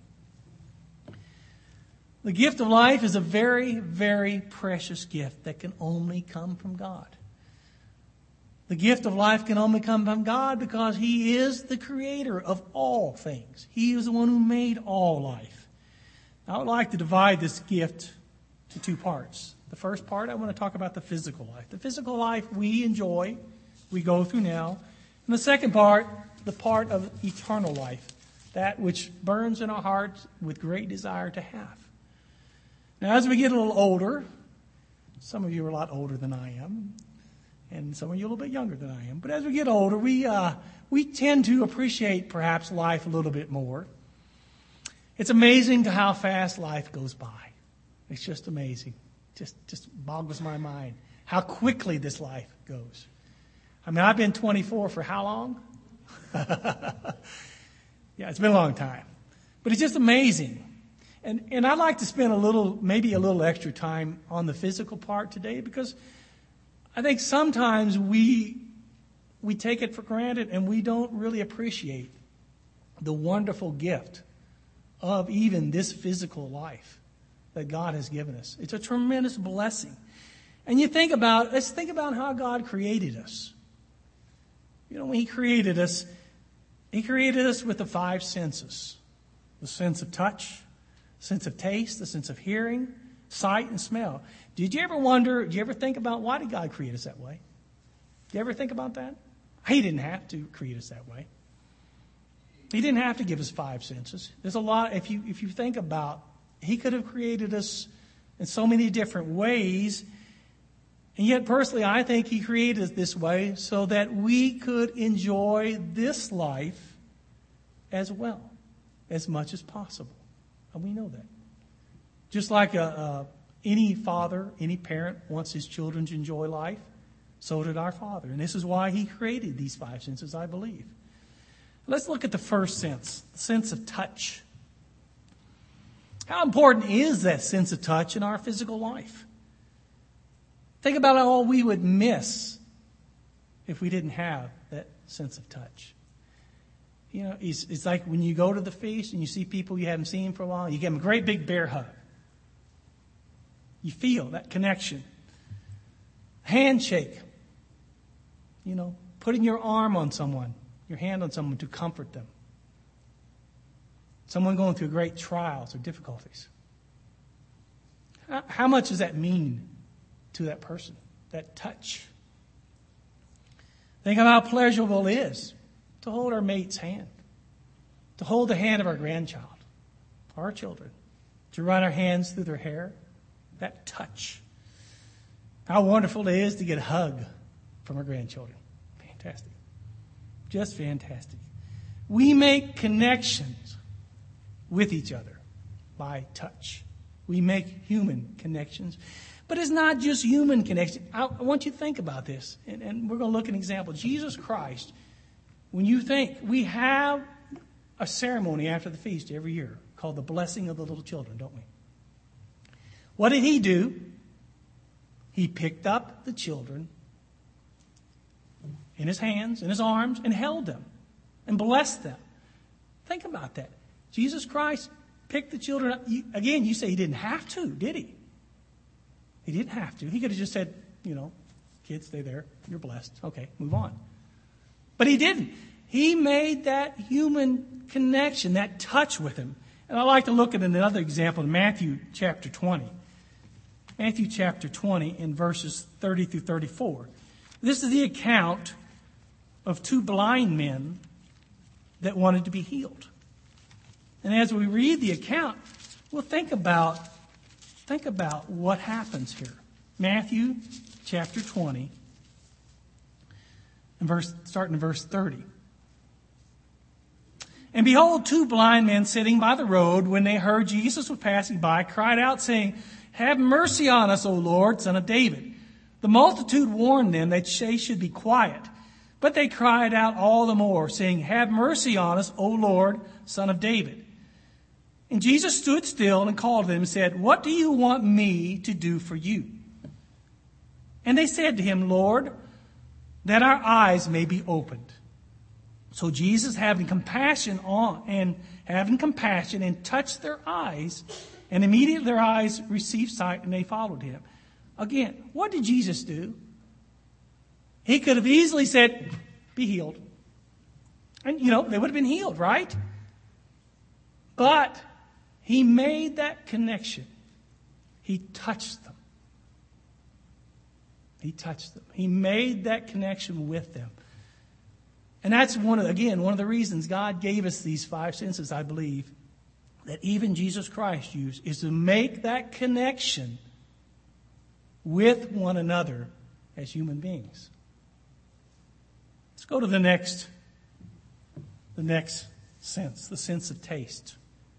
The gift of life is a very, very precious gift that can only come from God. The gift of life can only come from God because He is the creator of all things. He is the one who made all life. I would like to divide this gift to two parts. The first part, I want to talk about the physical life. The physical life we enjoy, we go through now. And the second part, the part of eternal life, that which burns in our hearts with great desire to have. Now, as we get a little older, some of you are a lot older than I am, and some of you are a little bit younger than I am. But as we get older, we uh, we tend to appreciate perhaps life a little bit more. It's amazing to how fast life goes by. It's just amazing. Just just boggles my mind how quickly this life goes. I mean, I've been twenty-four for how long? Yeah, it's been a long time. But it's just amazing. And and I'd like to spend a little, maybe a little extra time on the physical part today, because I think sometimes we we take it for granted and we don't really appreciate the wonderful gift of even this physical life that God has given us. It's a tremendous blessing. And you think about, let's think about how God created us. You know, when He created us, He created us with the five senses. The sense of touch, the sense of taste, the sense of hearing, sight, and smell. Did you ever wonder, did you ever think about why did God create us that way? Did you ever think about that? He didn't have to create us that way. He didn't have to give us five senses. There's a lot, if you if you think about, He could have created us in so many different ways. And yet, personally, I think He created us this way so that we could enjoy this life as well, as much as possible. And we know that. Just like a, a, any father, any parent wants his children to enjoy life, so did our Father. And this is why He created these five senses, I believe. Let's look at the first sense, the sense of touch. How important is that sense of touch in our physical life? Think about all we would miss if we didn't have that sense of touch. You know, it's, it's like when you go to the feast and you see people you haven't seen for a while, you give them a great big bear hug. You feel that connection. Handshake. You know, putting your arm on someone, your hand on someone to comfort them. Someone going through great trials or difficulties. How, how much does that mean to that person, that touch? Think of how pleasurable it is to hold our mate's hand, to hold the hand of our grandchild, our children, to run our hands through their hair. That touch. How wonderful it is to get a hug from our grandchildren. Fantastic. Just fantastic. We make connections with each other by touch. We make human connections. But it's not just human connection. I, I want you to think about this. And, and we're going to look at an example. Jesus Christ, when you think, we have a ceremony after the feast every year called the blessing of the little children, don't we? What did He do? He picked up the children in His hands, in His arms, and held them and blessed them. Think about that. Jesus Christ picked the children up. You, again, you say He didn't have to, did He? He didn't have to. He could have just said, you know, kids, stay there. You're blessed. Okay, move on. But he didn't. He made that human connection, that touch with him. And I like to look at another example in Matthew chapter twenty. Matthew chapter twenty in verses thirty through thirty-four. This is the account of two blind men that wanted to be healed. And as we read the account, we'll think about, think about what happens here. Matthew chapter twenty, and verse, starting in verse thirty. And behold, two blind men sitting by the road, when they heard Jesus was passing by, cried out, saying, Have mercy on us, O Lord, Son of David. The multitude warned them that they should be quiet. But they cried out all the more, saying, Have mercy on us, O Lord, Son of David. And Jesus stood still and called them and said, What do you want me to do for you? And they said to him, Lord, that our eyes may be opened. So Jesus, having compassion on and having compassion, and touched their eyes, and immediately their eyes received sight, and they followed him. Again, what did Jesus do? He could have easily said, Be healed. And, you know, they would have been healed, right? But he made that connection. He touched them. He touched them. He made that connection with them. And that's one of, again, one of the reasons God gave us these five senses, I believe, that even Jesus Christ used, is to make that connection with one another as human beings. Let's go to the next, the next sense, the sense of taste.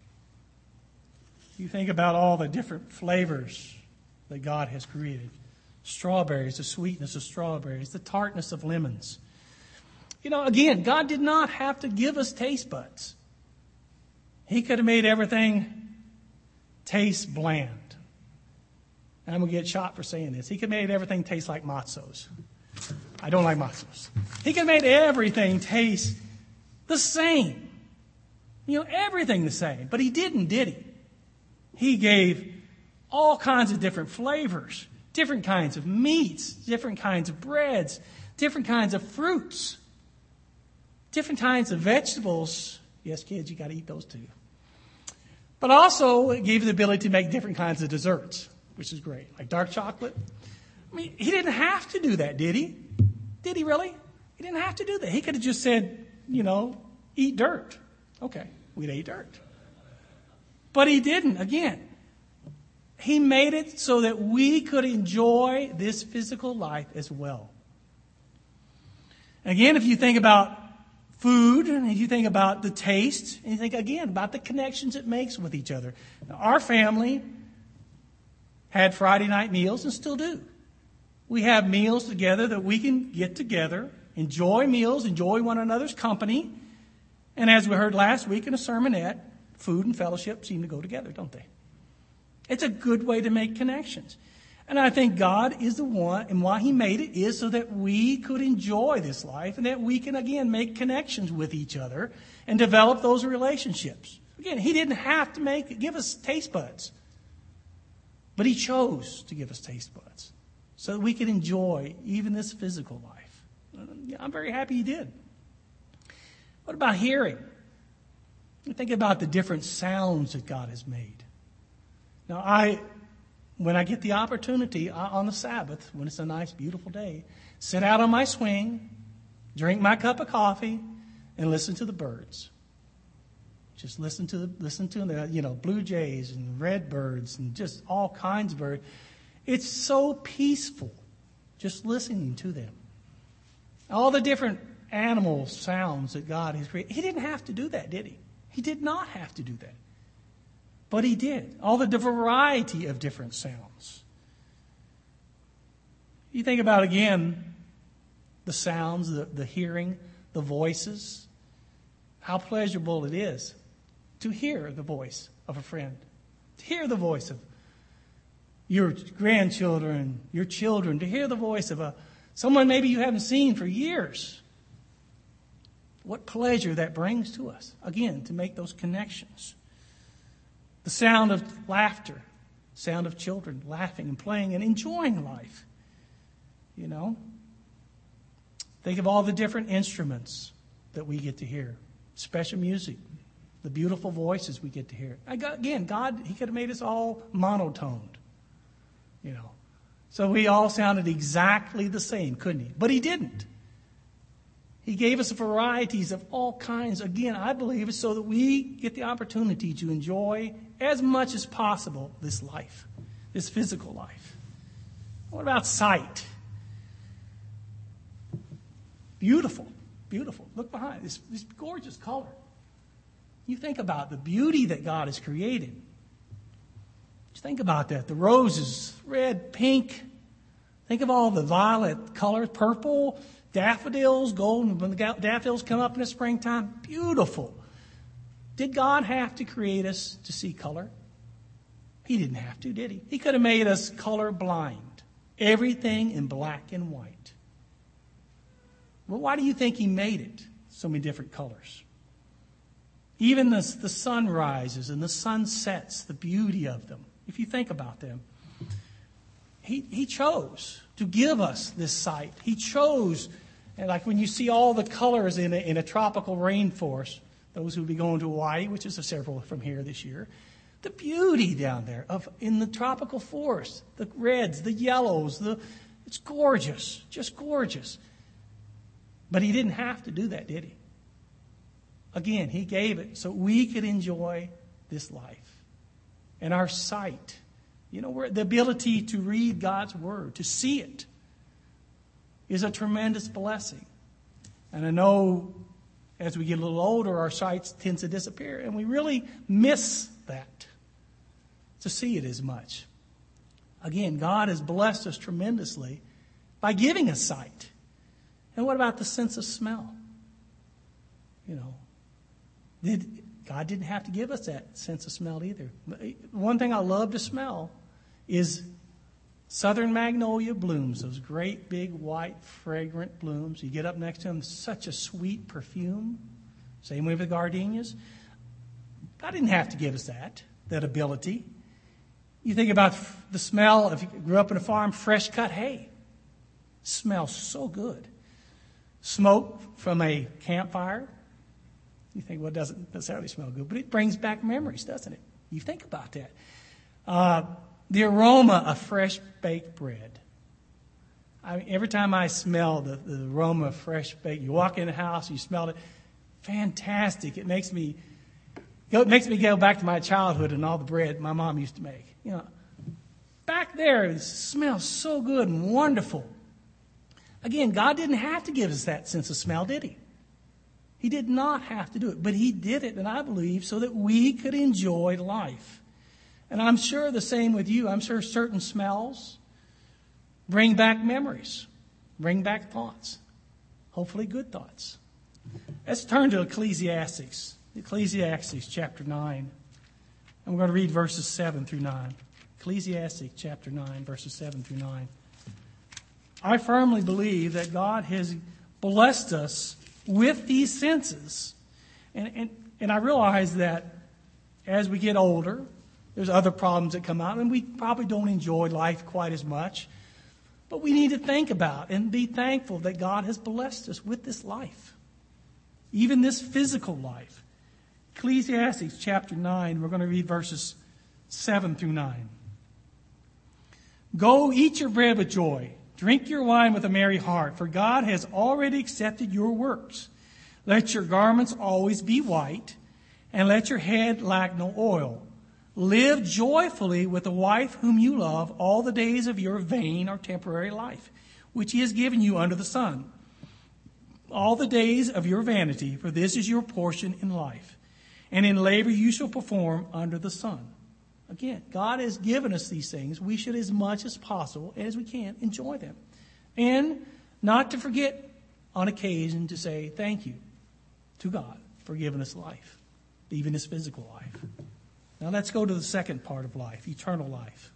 You think about all the different flavors that God has created. Strawberries, the sweetness of strawberries, the tartness of lemons. You know, again, God did not have to give us taste buds. He could have made everything taste bland. And I'm going to get shot for saying this. He could have made everything taste like matzos. I don't like matzos. He could have made everything taste the same. You know, everything the same. But he didn't, did he? He gave all kinds of different flavors, different kinds of meats, different kinds of breads, different kinds of fruits, different kinds of vegetables. Yes, kids, you got to eat those too. But also, it gave you the ability to make different kinds of desserts, which is great, like dark chocolate. I mean, he didn't have to do that, did he? Did he really? He didn't have to do that. He could have just said, you know, eat dirt. Okay, we'd eat dirt. But he didn't. Again, he made it so that we could enjoy this physical life as well. Again, if you think about food, and if you think about the taste, and you think again about the connections it makes with each other. Now, our family had Friday night meals and still do. We have meals together that we can get together, enjoy meals, enjoy one another's company. And as we heard last week in a sermonette, food and fellowship seem to go together, don't they? It's a good way to make connections. And I think God is the one, and why he made it is so that we could enjoy this life and that we can, again, make connections with each other and develop those relationships. Again, he didn't have to make give us taste buds, but he chose to give us taste buds so that we could enjoy even this physical life. I'm very happy he did. What about hearing? Think about the different sounds that God has made. Now, I... When I get the opportunity on the Sabbath, when it's a nice, beautiful day, sit out on my swing, drink my cup of coffee, and listen to the birds. Just listen to the listen to the you know blue jays and red birds and just all kinds of birds. It's so peaceful, just listening to them. All the different animal sounds that God has created. He didn't have to do that, did he? He did not have to do that. But he did. All the variety of different sounds. You think about, again, the sounds, the, the hearing, the voices. How pleasurable it is to hear the voice of a friend. To hear the voice of your grandchildren, your children. To hear the voice of a someone maybe you haven't seen for years. What pleasure that brings to us. Again, to make those connections. The sound of laughter. sound of children laughing and playing and enjoying life. You know? Think of all the different instruments that we get to hear. Special music. The beautiful voices we get to hear. I got, again, God, He could have made us all monotoned. You know. So we all sounded exactly the same, couldn't He? But He didn't. He gave us varieties of all kinds. Again, I believe it's so that we get the opportunity to enjoy as much as possible this life, this physical life. What about sight? Beautiful, beautiful. Look behind this, this gorgeous color. You think about the beauty that God has created. Just think about that. The roses, red, pink. Think of all the violet colors, purple, daffodils, golden. When the daffodils come up in the springtime, beautiful. Did God have to create us to see color? He didn't have to, did He? He could have made us color blind. Everything in black and white. Well, why do you think He made it so many different colors? Even the, the sunrises and the sunsets, the beauty of them, if you think about them, he, he chose to give us this sight. He chose, and like when you see all the colors in a, in a tropical rainforest, those who will be going to Hawaii, which is a several from here this year, the beauty down there of in the tropical forest, the reds, the yellows, the it's gorgeous, just gorgeous. But He didn't have to do that, did He? Again, He gave it so we could enjoy this life. And our sight, you know, we're, the ability to read God's Word, to see it, is a tremendous blessing. And I know as we get a little older, our sight tends to disappear. And we really miss that, to see it as much. Again, God has blessed us tremendously by giving us sight. And what about the sense of smell? You know, did, God didn't have to give us that sense of smell either. One thing I love to smell is southern magnolia blooms, those great big white fragrant blooms. You get up next to them, such a sweet perfume. Same way with gardenias. God didn't have to give us that, that ability. You think about the smell, if you grew up in a farm, fresh cut hay. Smells so good. Smoke from a campfire. You think, well, it doesn't necessarily smell good, but it brings back memories, doesn't it? You think about that. Uh, the aroma of fresh baked bread. I mean, every time I smell the, the aroma of fresh baked, you walk in the house, you smell it. Fantastic. It makes me go, it makes me go back to my childhood and all the bread my mom used to make. You know, back there, it smells so good and wonderful. Again, God didn't have to give us that sense of smell, did He? He did not have to do it, but He did it, and I believe, so that we could enjoy life. And I'm sure the same with you. I'm sure certain smells bring back memories, bring back thoughts, hopefully good thoughts. Let's turn to Ecclesiastes, Ecclesiastes chapter nine. And we're going to read verses seven through nine. Ecclesiastes chapter nine, verses seven through nine. I firmly believe that God has blessed us with these senses. And, and, and I realize that as we get older, there's other problems that come out, and we probably don't enjoy life quite as much. But we need to think about and be thankful that God has blessed us with this life, even this physical life. Ecclesiastes chapter nine, we're going to read verses seven through nine. Go eat your bread with joy. Drink your wine with a merry heart, for God has already accepted your works. Let your garments always be white, and let your head lack no oil. Live joyfully with the wife whom you love all the days of your vain or temporary life, which He has given you under the sun. All the days of your vanity, for this is your portion in life. And in labor you shall perform under the sun. Again, God has given us these things. We should, as much as possible, as we can, enjoy them. And not to forget, on occasion, to say thank you to God for giving us life, even this physical life. Now let's go to the second part of life, eternal life.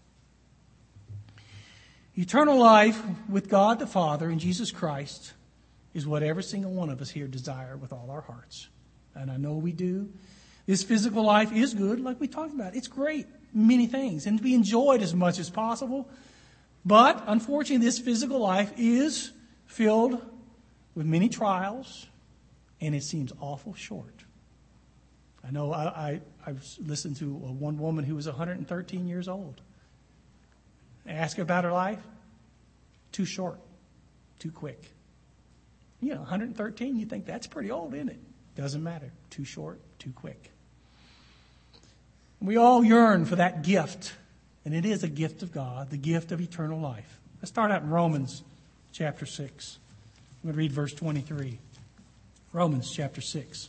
Eternal life with God the Father and Jesus Christ is what every single one of us here desire with all our hearts. And I know we do. This physical life is good, like we talked about. It's great. many things and to be enjoyed as much as possible. But unfortunately, this physical life is filled with many trials, and it seems awful short. I know I, I, I've listened to one woman who was one hundred thirteen years old. I asked her about her life. Too short, too quick. You know, one hundred thirteen, you think that's pretty old, isn't it? Doesn't matter. Too short, too quick. We all yearn for that gift, and it is a gift of God, the gift of eternal life. Let's start out in Romans chapter six. I'm going to read verse twenty-three. Romans chapter six,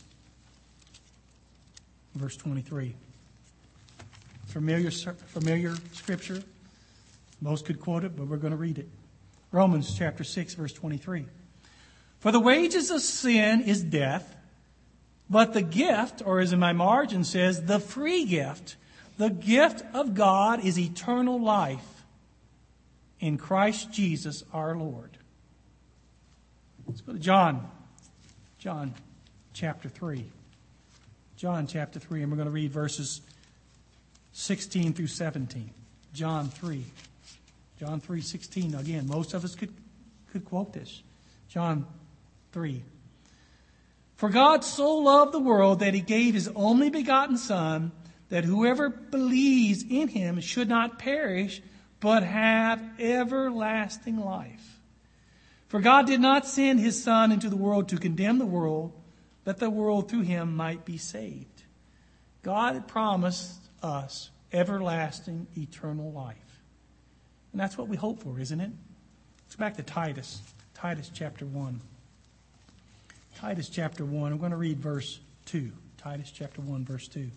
verse twenty-three. Familiar, familiar scripture. Most could quote it, but we're going to read it. Romans chapter six, verse twenty-three. For the wages of sin is death, but the gift, or as in my margin says, the free gift, the gift of God is eternal life in Christ Jesus our Lord. Let's go to John. John chapter three. John chapter three, and we're going to read verses sixteen through seventeen. John three. John three sixteen. Again, most of us could, could quote this. John three. For God so loved the world that he gave his only begotten Son, that whoever believes in him should not perish, but have everlasting life. For God did not send his Son into the world to condemn the world, that the world through him might be saved. God had promised us everlasting, eternal life. And that's what we hope for, isn't it? Let's go back to Titus. Titus chapter one. Titus chapter one. I'm going to read verse two. Titus chapter one, verse two.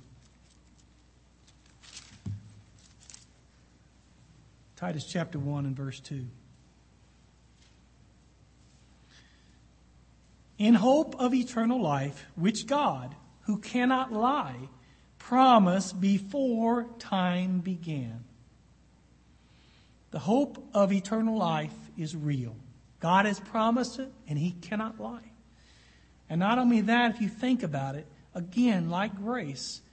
Titus chapter one and verse two. In hope of eternal life, which God, who cannot lie, promised before time began. The hope of eternal life is real. God has promised it, and he cannot lie. And not only that, if you think about it, again, like grace,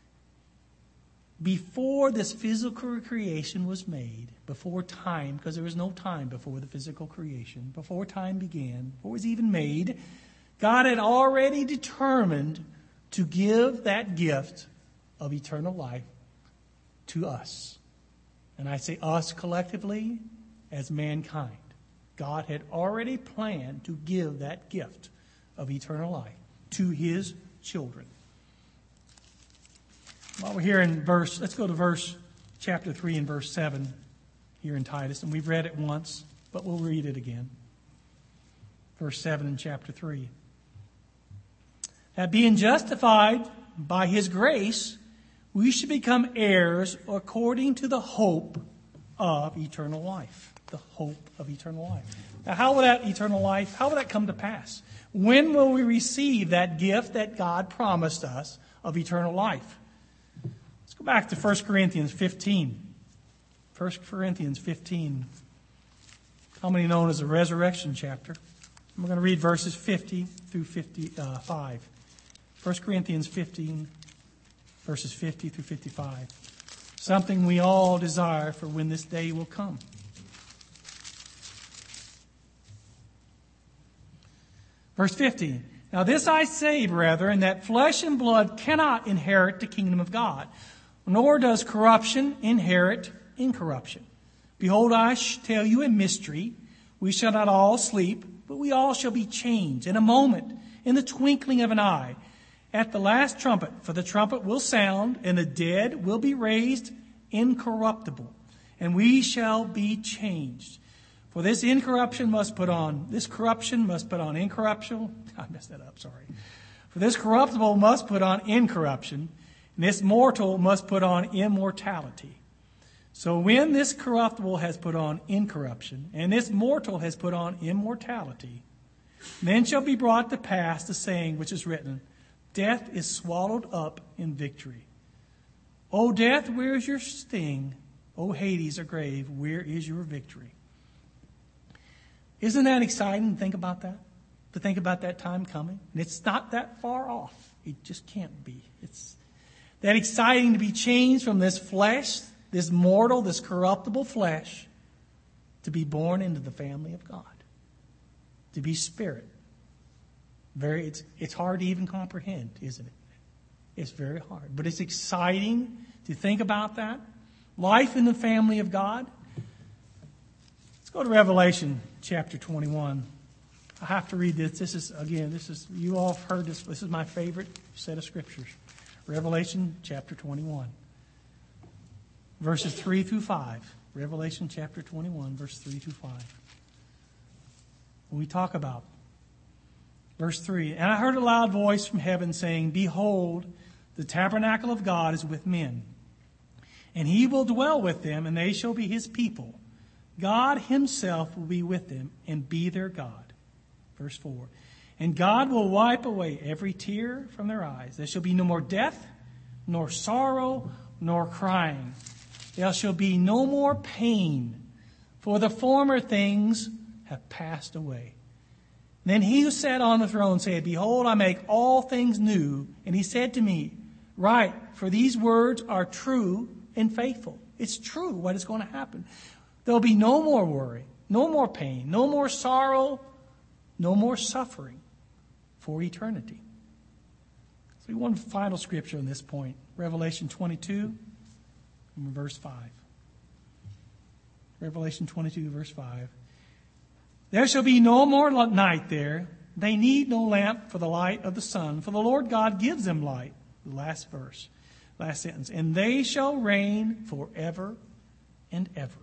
before this physical creation was made, before time, because there was no time before the physical creation, before time began, before it was even made, God had already determined to give that gift of eternal life to us. And I say us collectively as mankind. God had already planned to give that gift of eternal life to his children. While we're here in verse, let's go to verse chapter three and verse seven here in Titus. And we've read it once, but we'll read it again. Verse seven in chapter three. That being justified by his grace, we should become heirs according to the hope of eternal life. The hope of eternal life. Now, how will that eternal life, how will that come to pass? When will we receive that gift that God promised us of eternal life? Let's go back to First Corinthians fifteen. First Corinthians fifteen. Commonly known as the resurrection chapter. We're going to read verses fifty through fifty-five. First Corinthians fifteen, verses fifty through fifty-five. Something we all desire for when this day will come. Verse fifty. Now this I say, brethren, that flesh and blood cannot inherit the kingdom of God, nor does corruption inherit incorruption. Behold, I tell you a mystery. We shall not all sleep, but we all shall be changed in a moment, in the twinkling of an eye, at the last trumpet. For the trumpet will sound, and the dead will be raised incorruptible, and we shall be changed. For this incorruption must put on, this corruption must put on incorruptible. I messed that up, sorry. For this corruptible must put on incorruption, and this mortal must put on immortality. So when this corruptible has put on incorruption, and this mortal has put on immortality, then shall be brought to pass the saying which is written, death is swallowed up in victory. O death, where is your sting? O Hades, or grave, where is your victory? Isn't that exciting to think about that? To think about that time coming? And it's not that far off. It just can't be. It's That exciting to be changed from this flesh, this mortal, this corruptible flesh, to be born into the family of God, to be spirit. Very, it's, it's hard to even comprehend, isn't it? It's very hard. But it's exciting to think about that. Life in the family of God. Let's go to Revelation chapter twenty-one. I have to read this. This is, again, this is, you all have heard this. This is my favorite set of scriptures. Revelation chapter twenty-one. Verses three through five. Revelation chapter twenty-one, verse three through five. We talk about verse three. And I heard a loud voice from heaven saying, Behold, the tabernacle of God is with men, and he will dwell with them, and they shall be his people. God himself will be with them and be their God. Verse four. And God will wipe away every tear from their eyes. There shall be no more death, nor sorrow, nor crying. There shall be no more pain, for the former things have passed away. Then he who sat on the throne said, Behold, I make all things new. And he said to me, Write, for these words are true and faithful. It's true what is going to happen. There'll be no more worry, no more pain, no more sorrow, no more suffering for eternity. So one final scripture on this point. Revelation twenty-two, verse five. Revelation twenty-two, verse five. There shall be no more night there. They need no lamp for the light of the sun, for the Lord God gives them light. The last verse, last sentence. And they shall reign forever and ever.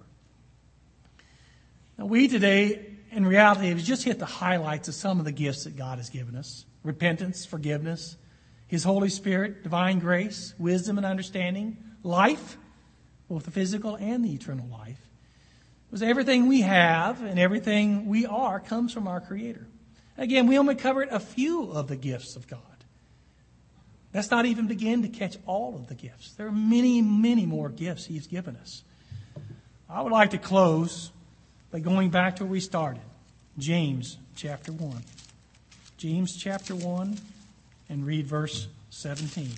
Now we today, in reality, have just hit the highlights of some of the gifts that God has given us. Repentance, forgiveness, his Holy Spirit, divine grace, wisdom and understanding, life, both the physical and the eternal life. Because everything we have and everything we are comes from our Creator. Again, we only covered a few of the gifts of God. Let's not even begin to catch all of the gifts. There are many, many more gifts he's given us. I would like to close by going back to where we started. James chapter one. James chapter one, and read verse seventeen.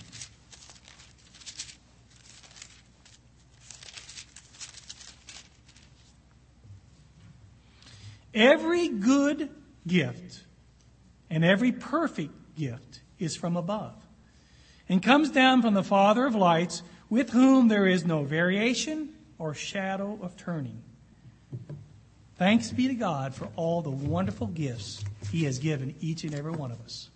Every good gift and every perfect gift is from above, and comes down from the Father of lights, with whom there is no variation or shadow of turning. Thanks be to God for all the wonderful gifts he has given each and every one of us.